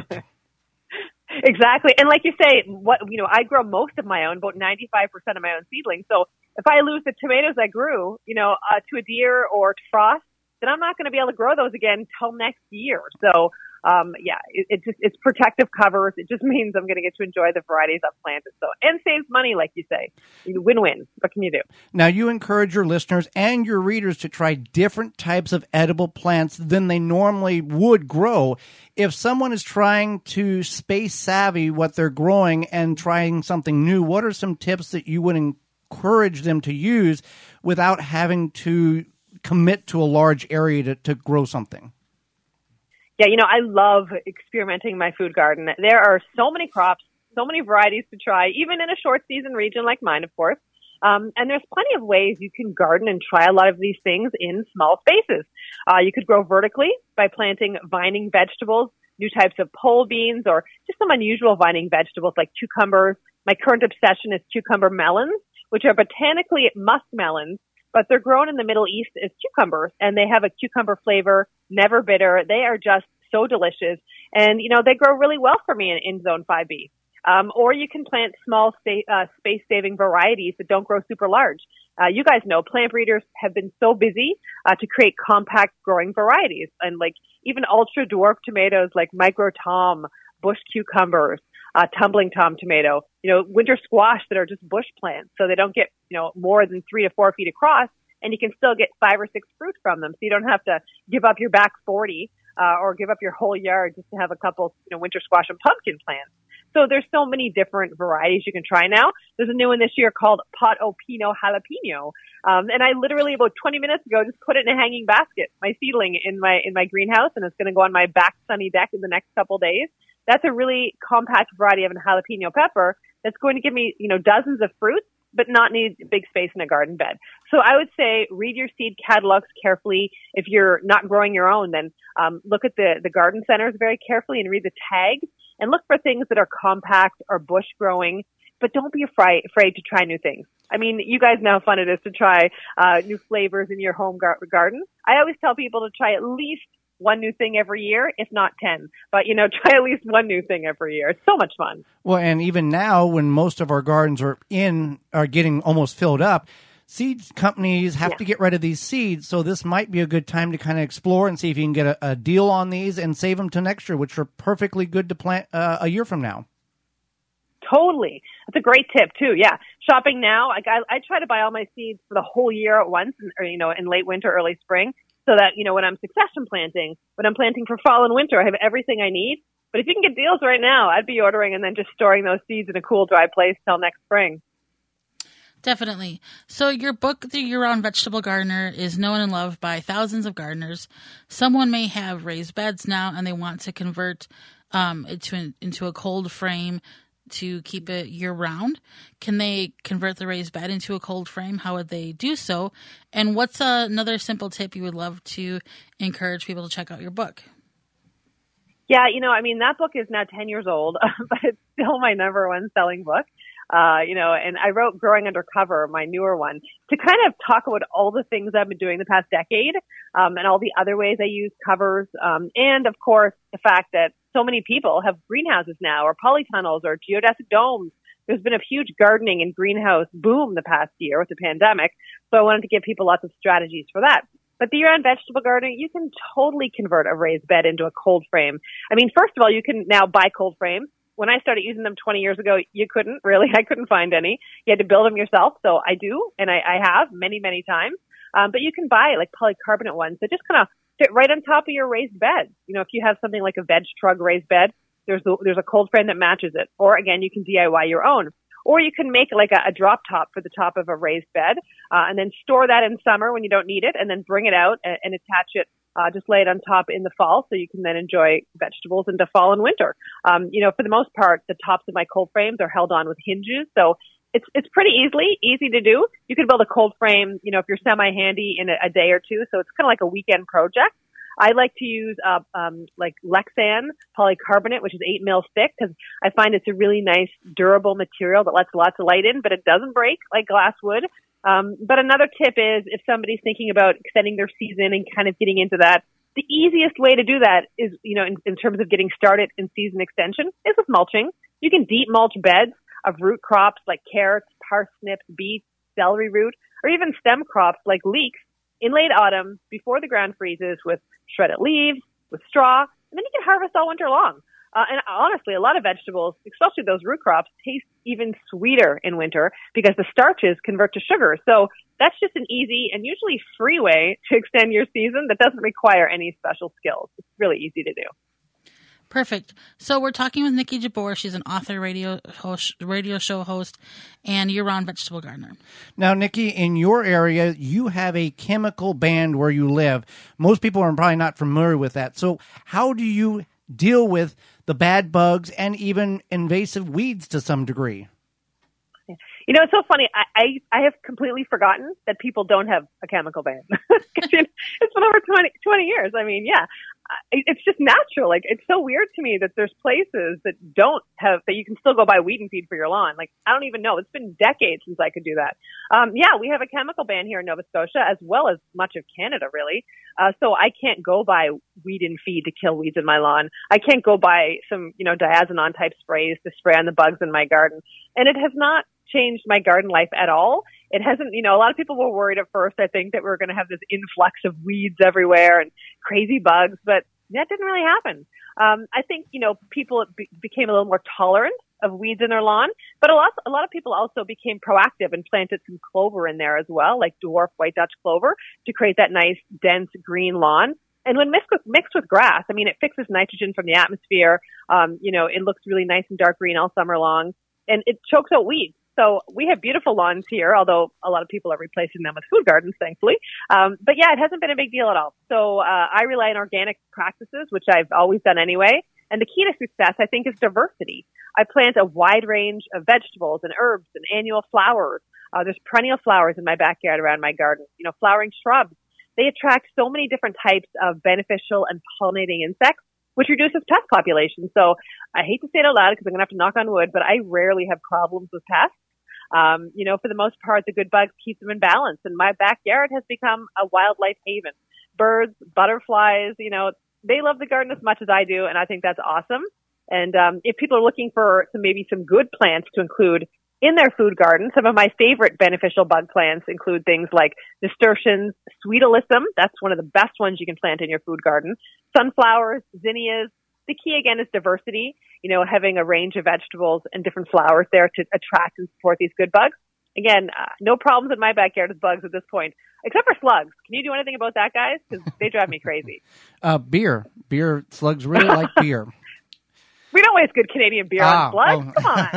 Exactly. And like you say, I grow most of my own, about 95% of my own seedlings. So if I lose the tomatoes I grew, to a deer or to frost, then I'm not going to be able to grow those again until next year. So, it's protective covers. It just means I'm going to get to enjoy the varieties I've planted. So, and saves money, like you say. Win-win. What can you do? Now, you encourage your listeners and your readers to try different types of edible plants than they normally would grow. If someone is trying to space savvy what they're growing and trying something new, what are some tips that you would encourage them to use without having to commit to a large area to grow something? Yeah, I love experimenting in my food garden. There are so many crops, so many varieties to try, even in a short season region like mine, of course. And there's plenty of ways you can garden and try a lot of these things in small spaces. You could grow vertically by planting vining vegetables, new types of pole beans, or just some unusual vining vegetables like cucumbers. My current obsession is cucumber melons, which are botanically muskmelons, but they're grown in the Middle East as cucumbers, and they have a cucumber flavor, never bitter. They are just so delicious, and, they grow really well for me in Zone 5B. Or you can plant small space-saving varieties that don't grow super large. You guys know plant breeders have been so busy to create compact growing varieties, and like even ultra dwarf tomatoes like Micro Tom, bush cucumbers, tumbling Tom tomato, winter squash that are just bush plants, so they don't get, more than 3 to 4 feet across, and you can still get 5 or 6 fruit from them. So you don't have to give up your back 40 or give up your whole yard just to have a couple, winter squash and pumpkin plants. So there's so many different varieties you can try now. There's a new one this year called Pot O Pino Jalapeno. And I literally about 20 minutes ago just put it in a hanging basket, my seedling in my greenhouse, and it's going to go on my back sunny deck in the next couple days. That's a really compact variety of a jalapeno pepper that's going to give me, dozens of fruits, but not need big space in a garden bed. So I would say read your seed catalogs carefully. If you're not growing your own, then look at the garden centers very carefully and read the tags and look for things that are compact or bush growing, but don't be afraid to try new things. I mean, you guys know how fun it is to try new flavors in your home garden. I always tell people to try at least one new thing every year, if not 10. But, try at least one new thing every year. It's so much fun. Well, and even now, when most of our gardens are getting almost filled up, seed companies have to get rid of these seeds. So this might be a good time to kind of explore and see if you can get a deal on these and save them to next year, which are perfectly good to plant a year from now. Totally. That's a great tip too. Yeah. Shopping now. I try to buy all my seeds for the whole year at once, or, in late winter, early spring. So that, when I'm succession planting, when I'm planting for fall and winter, I have everything I need. But if you can get deals right now, I'd be ordering and then just storing those seeds in a cool, dry place till next spring. Definitely. So your book, The Year-Round Vegetable Gardener, is known and loved by thousands of gardeners. Someone may have raised beds now and they want to convert it into a cold frame to keep it year-round. Can they convert the raised bed into a cold frame? How would they do so? And what's another simple tip you would love to encourage people to check out your book? Yeah, that book is now 10 years old, but it's still my number one selling book. And I wrote Growing Undercover, my newer one, to kind of talk about all the things I've been doing the past decade, and all the other ways I use covers, and of course the fact that so many people have greenhouses now, or polytunnels, or geodesic domes. There's been a huge gardening and greenhouse boom the past year with the pandemic, so I wanted to give people lots of strategies for that. But the year-round vegetable gardening, you can totally convert a raised bed into a cold frame. I mean, first of all, you can now buy cold frames. When I started using them 20 years ago, you couldn't really. I couldn't find any. You had to build them yourself. So I do, and I have many, many times. But you can buy like polycarbonate ones that just kind of fit right on top of your raised bed. If you have something like a veg trug raised bed, there's a cold frame that matches it. Or again, you can DIY your own. Or you can make like a drop top for the top of a raised bed, and then store that in summer when you don't need it, and then bring it out and attach it. Just lay it on top in the fall so you can then enjoy vegetables into fall and winter. For the most part, the tops of my cold frames are held on with hinges. So it's pretty easy to do. You can build a cold frame, if you're semi-handy in a day or two. So it's kind of like a weekend project. I like to use like Lexan polycarbonate, which is 8 mil thick, because I find it's a really nice, durable material that lets lots of light in, but it doesn't break like glass would. But another tip is if somebody's thinking about extending their season and kind of getting into that, the easiest way to do that is, in terms of getting started in season extension, is with mulching. You can deep mulch beds of root crops like carrots, parsnips, beets, celery root, or even stem crops like leeks in late autumn before the ground freezes with shredded leaves, with straw, and then you can harvest all winter long. And honestly, a lot of vegetables, especially those root crops, taste even sweeter in winter because the starches convert to sugar. So that's just an easy and usually free way to extend your season that doesn't require any special skills. It's really easy to do. Perfect. So we're talking with Nikki Jabbour. She's an author, radio show host, and year-round vegetable gardener. Now, Nikki, in your area, you have a chemical ban where you live. Most people are probably not familiar with that. So how do you deal with the bad bugs and even invasive weeds to some degree? You know, it's so funny. I have completely forgotten that people don't have a chemical ban. It's been over 20 years. I mean, yeah, it's just natural. Like, it's so weird to me that there's places that don't have, that you can still go buy weed and feed for your lawn. Like, I don't even know. It's been decades since I could do that. Yeah, we have a chemical ban here in Nova Scotia, as well as much of Canada, really. So I can't go buy weed and feed to kill weeds in my lawn. I can't go buy some, diazinon type sprays to spray on the bugs in my garden. And it has not changed my garden life at all. It hasn't, a lot of people were worried at first, I think, that we were going to have this influx of weeds everywhere and crazy bugs, but that didn't really happen. I think, people became a little more tolerant of weeds in their lawn, but a lot of people also became proactive and planted some clover in there as well, like dwarf white Dutch clover, to create that nice, dense green lawn. And when mixed with grass, I mean, it fixes nitrogen from the atmosphere. It looks really nice and dark green all summer long, and it chokes out weeds. So we have beautiful lawns here, although a lot of people are replacing them with food gardens, thankfully. But yeah, it hasn't been a big deal at all. So I rely on organic practices, which I've always done anyway. And the key to success, I think, is diversity. I plant a wide range of vegetables and herbs and annual flowers. There's perennial flowers in my backyard around my garden, flowering shrubs. They attract so many different types of beneficial and pollinating insects, which reduces pest populations. So I hate to say it out loud because I'm going to have to knock on wood, but I rarely have problems with pests. For the most part, the good bugs keep them in balance. And my backyard has become a wildlife haven. Birds, butterflies, they love the garden as much as I do. And I think that's awesome. And if people are looking for some good plants to include in their food garden, some of my favorite beneficial bug plants include things like nasturtiums, sweet alyssum. That's one of the best ones you can plant in your food garden. Sunflowers, zinnias. The key, again, is diversity, having a range of vegetables and different flowers there to attract and support these good bugs. Again, no problems in my backyard with bugs at this point, except for slugs. Can you do anything about that, guys? Because they drive me crazy. Beer. Slugs really like beer. We don't waste good Canadian beer on slugs.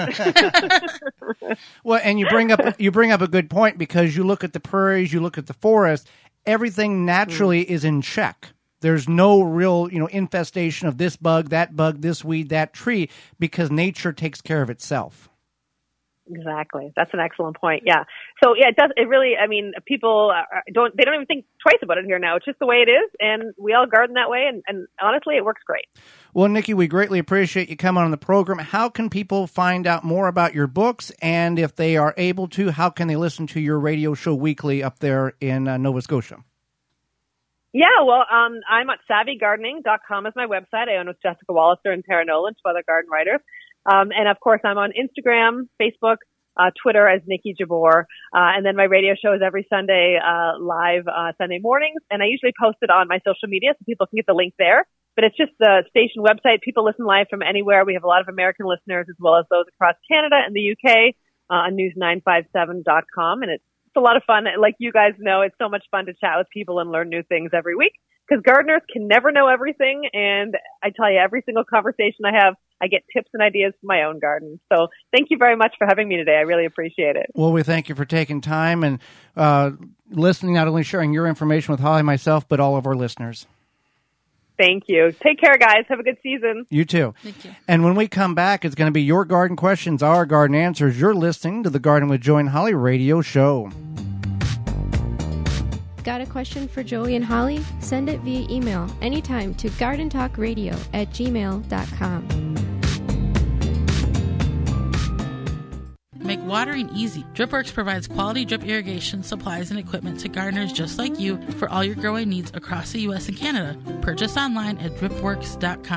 Come on. Well, and you bring up a good point, because you look at the prairies, you look at the forest, everything naturally is in check. There's no real, infestation of this bug, this weed, that tree, because nature takes care of itself. Exactly. That's an excellent point. Yeah. So yeah, it really, people don't even think twice about it here now. It's just the way it is. And we all garden that way. And honestly, it works great. Well, Nikki, we greatly appreciate you coming on the program. How can people find out more about your books? And if they are able to, how can they listen to your radio show weekly up there in Nova Scotia? Yeah, well, I'm at savvygardening.com is my website. I own with Jessica Walliser and Tara Nolan, two other garden writers. And of course, I'm on Instagram, Facebook, Twitter as Nikki Jabbour. And then my radio show is every Sunday, live, Sunday mornings. And I usually post it on my social media so people can get the link there. But it's just the station website. People listen live from anywhere. We have a lot of American listeners as well as those across Canada and the UK, on news957.com. And it's a lot of fun. Like you guys know, it's so much fun to chat with people and learn new things every week, because gardeners can never know everything. And I tell you, every single conversation I have, I get tips and ideas for my own garden. So thank you very much for having me today. I really appreciate it. Well, we thank you for taking time and listening, not only sharing your information with Holly, myself, but all of our listeners. Thank you. Take care, guys. Have a good season. You too. Thank you. And when we come back, it's going to be your garden questions, our garden answers. You're listening to the Garden with Joe and Holly radio show. Got a question for Joey and Holly? Send it via email anytime to gardentalkradio@gmail.com. Make watering easy. DripWorks provides quality drip irrigation supplies and equipment to gardeners just like you for all your growing needs across the U.S. and Canada. Purchase online at dripworks.com.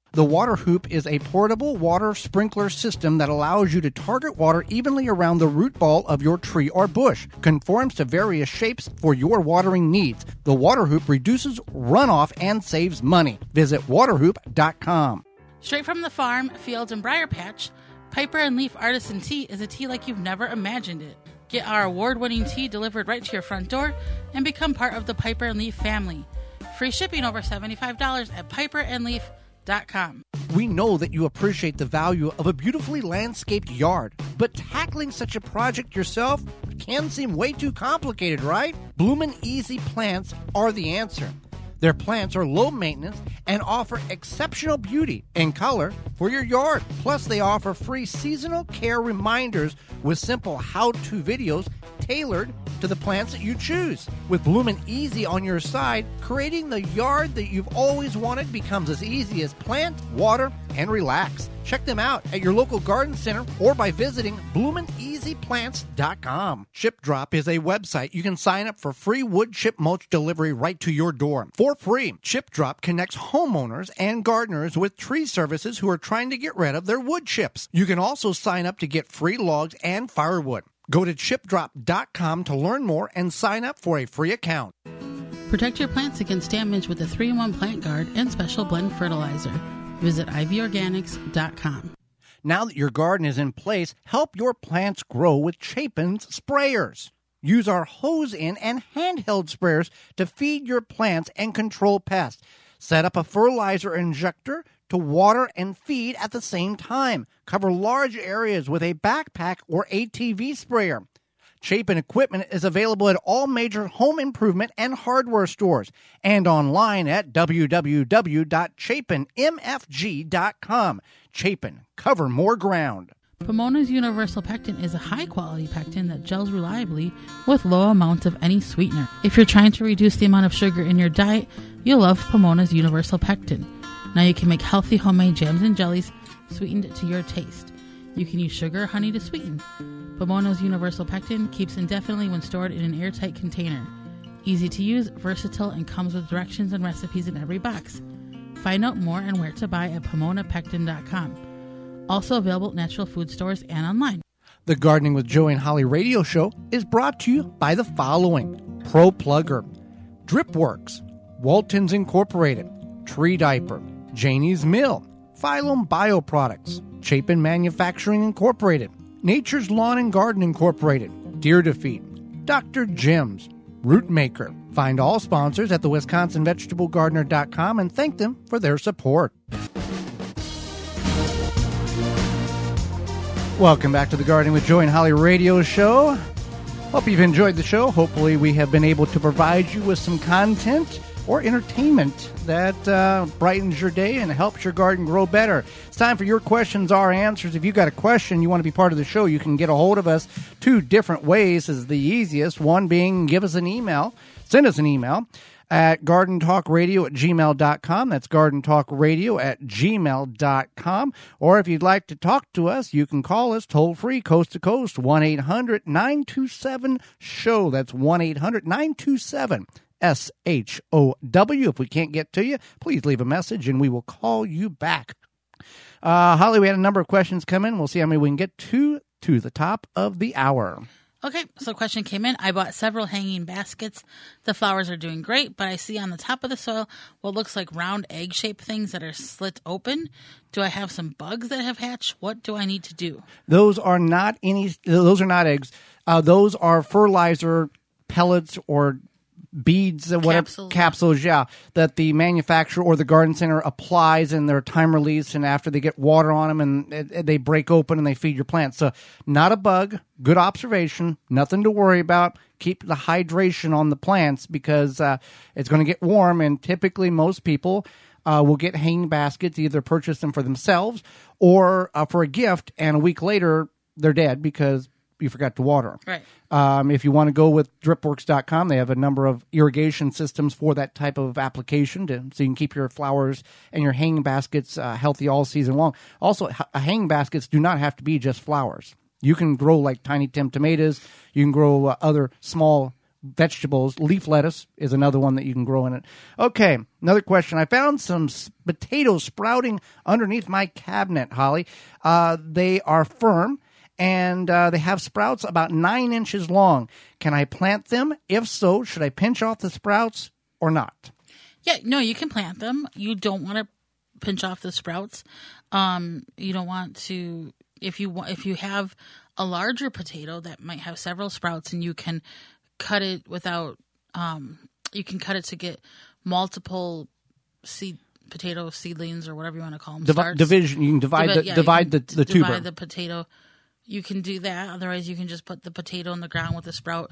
The Water Hoop is a portable water sprinkler system that allows you to target water evenly around the root ball of your tree or bush. Conforms to various shapes for your watering needs. The Water Hoop reduces runoff and saves money. Visit waterhoop.com. Straight from the farm, field, and briar patch, Piper and Leaf Artisan Tea is a tea like you've never imagined it. Get our award-winning tea delivered right to your front door and become part of the Piper and Leaf family. Free shipping over $75 at piperandleaf.com. We know that you appreciate the value of a beautifully landscaped yard, but tackling such a project yourself can seem way too complicated, right? Bloomin' Easy Plants are the answer. Their plants are low maintenance and offer exceptional beauty and color for your yard. Plus, they offer free seasonal care reminders with simple how-to videos tailored to the plants that you choose. With Bloomin' Easy on your side, creating the yard that you've always wanted becomes as easy as plant, water, and relax. Check them out at your local garden center or by visiting bloomineasyplants.com. Chip Drop is a website you can sign up for free wood chip mulch delivery right to your door. For free, Chip Drop connects homeowners and gardeners with tree services who are trying to get rid of their wood chips. You can also sign up to get free logs and firewood. Go to chipdrop.com to learn more and sign up for a free account. Protect your plants against damage with a 3-in-1 plant guard and special blend fertilizer. Visit ivyorganics.com. Now that your garden is in place, help your plants grow with Chapin's sprayers. Use our hose-in and handheld sprayers to feed your plants and control pests. Set up a fertilizer injector to water and feed at the same time. Cover large areas with a backpack or ATV sprayer. Chapin equipment is available at all major home improvement and hardware stores and online at www.chapinmfg.com. Chapin, cover more ground. Pomona's Universal Pectin is a high-quality pectin that gels reliably with low amounts of any sweetener. If you're trying to reduce the amount of sugar in your diet, you'll love Pomona's Universal Pectin. Now you can make healthy homemade jams and jellies sweetened to your taste. You can use sugar or honey to sweeten. Pomona's Universal Pectin keeps indefinitely when stored in an airtight container. Easy to use, versatile, and comes with directions and recipes in every box. Find out more and where to buy at PimonaPectin.com. Also available at natural food stores and online. The Gardening with Joey and Holly radio show is brought to you by the following: Pro Plugger, Dripworks, Waltons Incorporated, Tree Diaper, Janie's Mill, Phylum Bioproducts, Chapin Manufacturing Incorporated, Nature's Lawn and Garden Incorporated, Deer Defeat, Dr. Jim's, Root Maker. Find all sponsors at the WisconsinVegetableGardener.com and thank them for their support. Welcome back to the Gardening with Joey and Holly radio show. Hope you've enjoyed the show. Hopefully we have been able to provide you with some content or entertainment that brightens your day and helps your garden grow better. It's time for your questions, our answers. If you've got a question, you want to be part of the show, you can get a hold of us 2 different ways is the easiest. One being give us an email. Send us an email at gardentalkradio@gmail.com. That's gardentalkradio@gmail.com. Or if you'd like to talk to us, you can call us toll-free, coast to coast, 1-800-927-SHOW. That's 1-800-927-SHOW. If we can't get to you, please leave a message and we will call you back. Holly, we had a number of questions come in. We'll see how many we can get to the top of the hour. Okay, so a question came in. I bought several hanging baskets. The flowers are doing great, but I see on the top of the soil what looks like round egg-shaped things that are slit open. Do I have some bugs that have hatched? What do I need to do? Those are not eggs. Those are fertilizer pellets or beads, whatever capsules, that the manufacturer or the garden center applies in their time release, and after they get water on them and they break open and they feed your plants. So not a bug. Good observation. Nothing to worry about. Keep the hydration on the plants because it's going to get warm, and typically most people will get hanging baskets, either purchase them for themselves or for a gift, and a week later they're dead because you forgot to water. Right. If you want to go with dripworks.com, they have a number of irrigation systems for that type of application so you can keep your flowers and your hanging baskets healthy all season long. Also, hanging baskets do not have to be just flowers. You can grow like Tiny Tim tomatoes. You can grow other small vegetables. Leaf lettuce is another one that you can grow in it. Okay, another question. I found some potatoes sprouting underneath my cabinet, Holly. They are firm, and they have sprouts about 9 inches long. Can I plant them? If so, should I pinch off the sprouts or not? Yeah, no, you can plant them. You don't want to pinch off the sprouts. You don't want to, if you have a larger potato that might have several sprouts, and you can cut it without, you can cut it to get multiple potato seedlings or whatever you want to call them. Division. You can divide the tuber. Divide the potato. You can do that. Otherwise, you can just put the potato in the ground with the sprout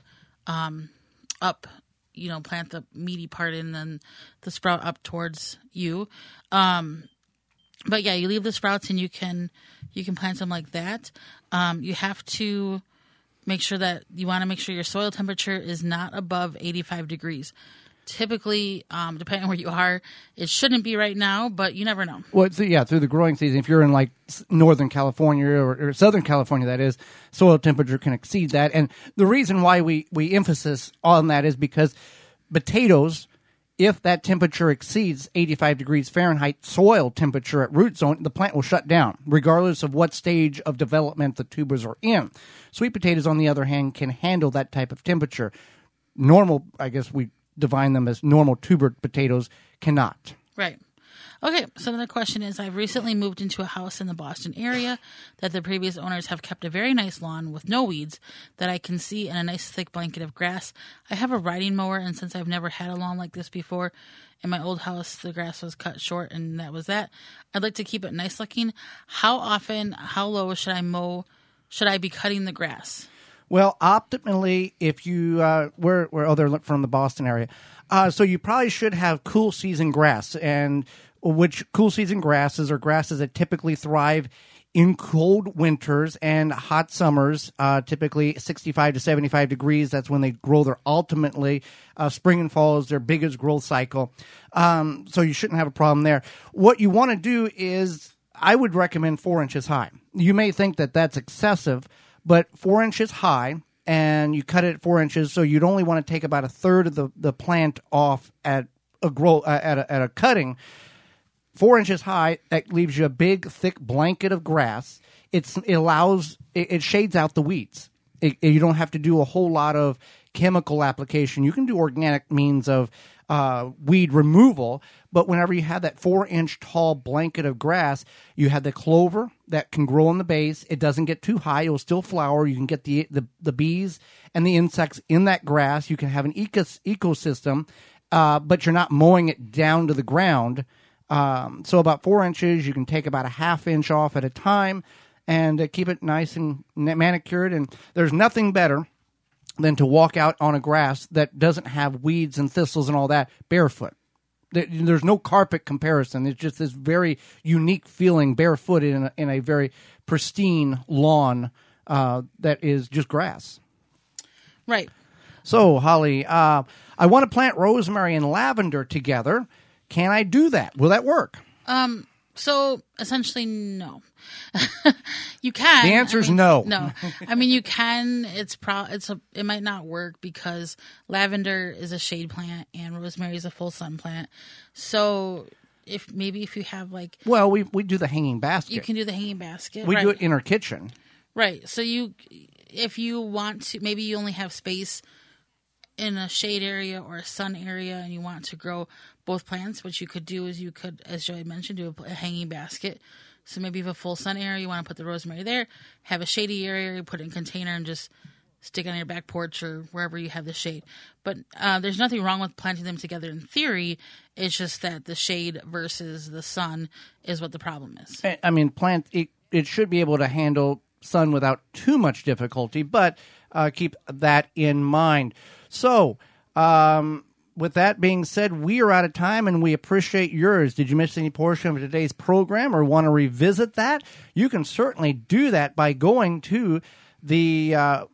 up. Plant the meaty part in, and then the sprout up towards you. But yeah, you leave the sprouts, and you can plant them like that. You have to make sure that your soil temperature is not above 85 degrees. Typically, depending on where you are, it shouldn't be right now, but you never know. Well, through the growing season, if you're in like Northern California or Southern California, that is, soil temperature can exceed that. And the reason why we emphasis on that is because potatoes, if that temperature exceeds 85 degrees Fahrenheit soil temperature at root zone, the plant will shut down, regardless of what stage of development the tubers are in. Sweet potatoes, on the other hand, can handle that type of temperature. Normal, I guess we define them as normal tuber potatoes, cannot. Right. Okay, so another question is, I've recently moved into a house in the Boston area that the previous owners have kept a very nice lawn with no weeds that I can see and a nice thick blanket of grass. I have a riding mower, and since I've never had a lawn like this before, in my old house, the grass was cut short, and that was that. I'd like to keep it nice looking. How often, how low should I mow? Should I be cutting the grass? Well, optimally, if you they're from the Boston area, so you probably should have cool season grass, and which cool season grasses are grasses that typically thrive in cold winters and hot summers, typically 65 to 75 degrees. That's when they grow their ultimately. Spring and fall is their biggest growth cycle. So you shouldn't have a problem there. What you want to do is, I would recommend 4 inches high. You may think that that's excessive, but 4 inches high, and you cut it at 4 inches, so you'd only want to take about a third of the plant off at a cutting. 4 inches high, that leaves you a big, thick blanket of grass. It shades out the weeds. You don't have to do a whole lot of chemical application. You can do organic means of weed removal, but whenever you have that 4-inch tall blanket of grass, you have the clover that can grow on the base. It doesn't get too high. It will still flower. You can get the bees and the insects in that grass. You can have an ecosystem, but you're not mowing it down to the ground. So about 4 inches, you can take about a ½ inch off at a time and keep it nice and manicured. And there's nothing better than to walk out on a grass that doesn't have weeds and thistles and all that barefoot. There's no carpet comparison. It's just this very unique feeling barefoot in a very pristine lawn that is just grass. Right. So, Holly, I want to plant rosemary and lavender together. Can I do that? Will that work? So essentially, no. You can. The answer is no. No, I mean you can. It might not work because lavender is a shade plant and rosemary is a full sun plant. So if you have we do the hanging basket. You can do the hanging basket. We do it in our kitchen. Right. So if you want to, maybe you only have space in a shade area or a sun area and you want to grow both plants, what you could do is as Joey mentioned, do a hanging basket. So maybe you have a full sun area, you want to put the rosemary there, have a shady area, you put it in a container and just stick it on your back porch or wherever you have the shade. But there's nothing wrong with planting them together in theory. It's just that the shade versus the sun is what the problem is. I mean, it should be able to handle sun without too much difficulty, but keep that in mind. So, with that being said, we are out of time and we appreciate yours. Did you miss any portion of today's program or want to revisit that? You can certainly do that by going to the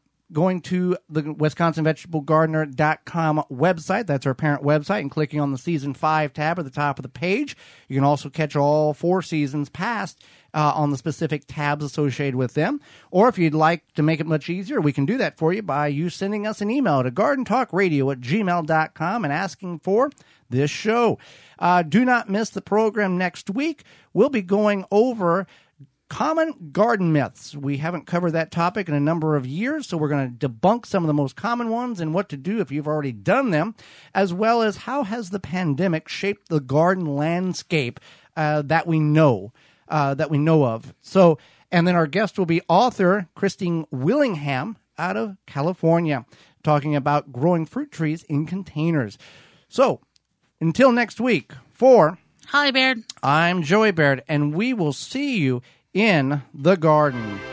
WisconsinVegetableGardener.com website. That's our parent website, and clicking on the Season 5 tab at the top of the page. You can also catch all 4 seasons past on the specific tabs associated with them. Or if you'd like to make it much easier, we can do that for you by you sending us an email to gardentalkradio@gmail.com and asking for this show. Do not miss the program next week. We'll be going over common garden myths. We haven't covered that topic in a number of years, so we're going to debunk some of the most common ones and what to do if you've already done them, as well as how has the pandemic shaped the garden landscape that we know of. So, and then our guest will be author Christine Willingham out of California, talking about growing fruit trees in containers. So, until next week, for Holly Baird, I'm Joey Baird, and we will see you in the garden.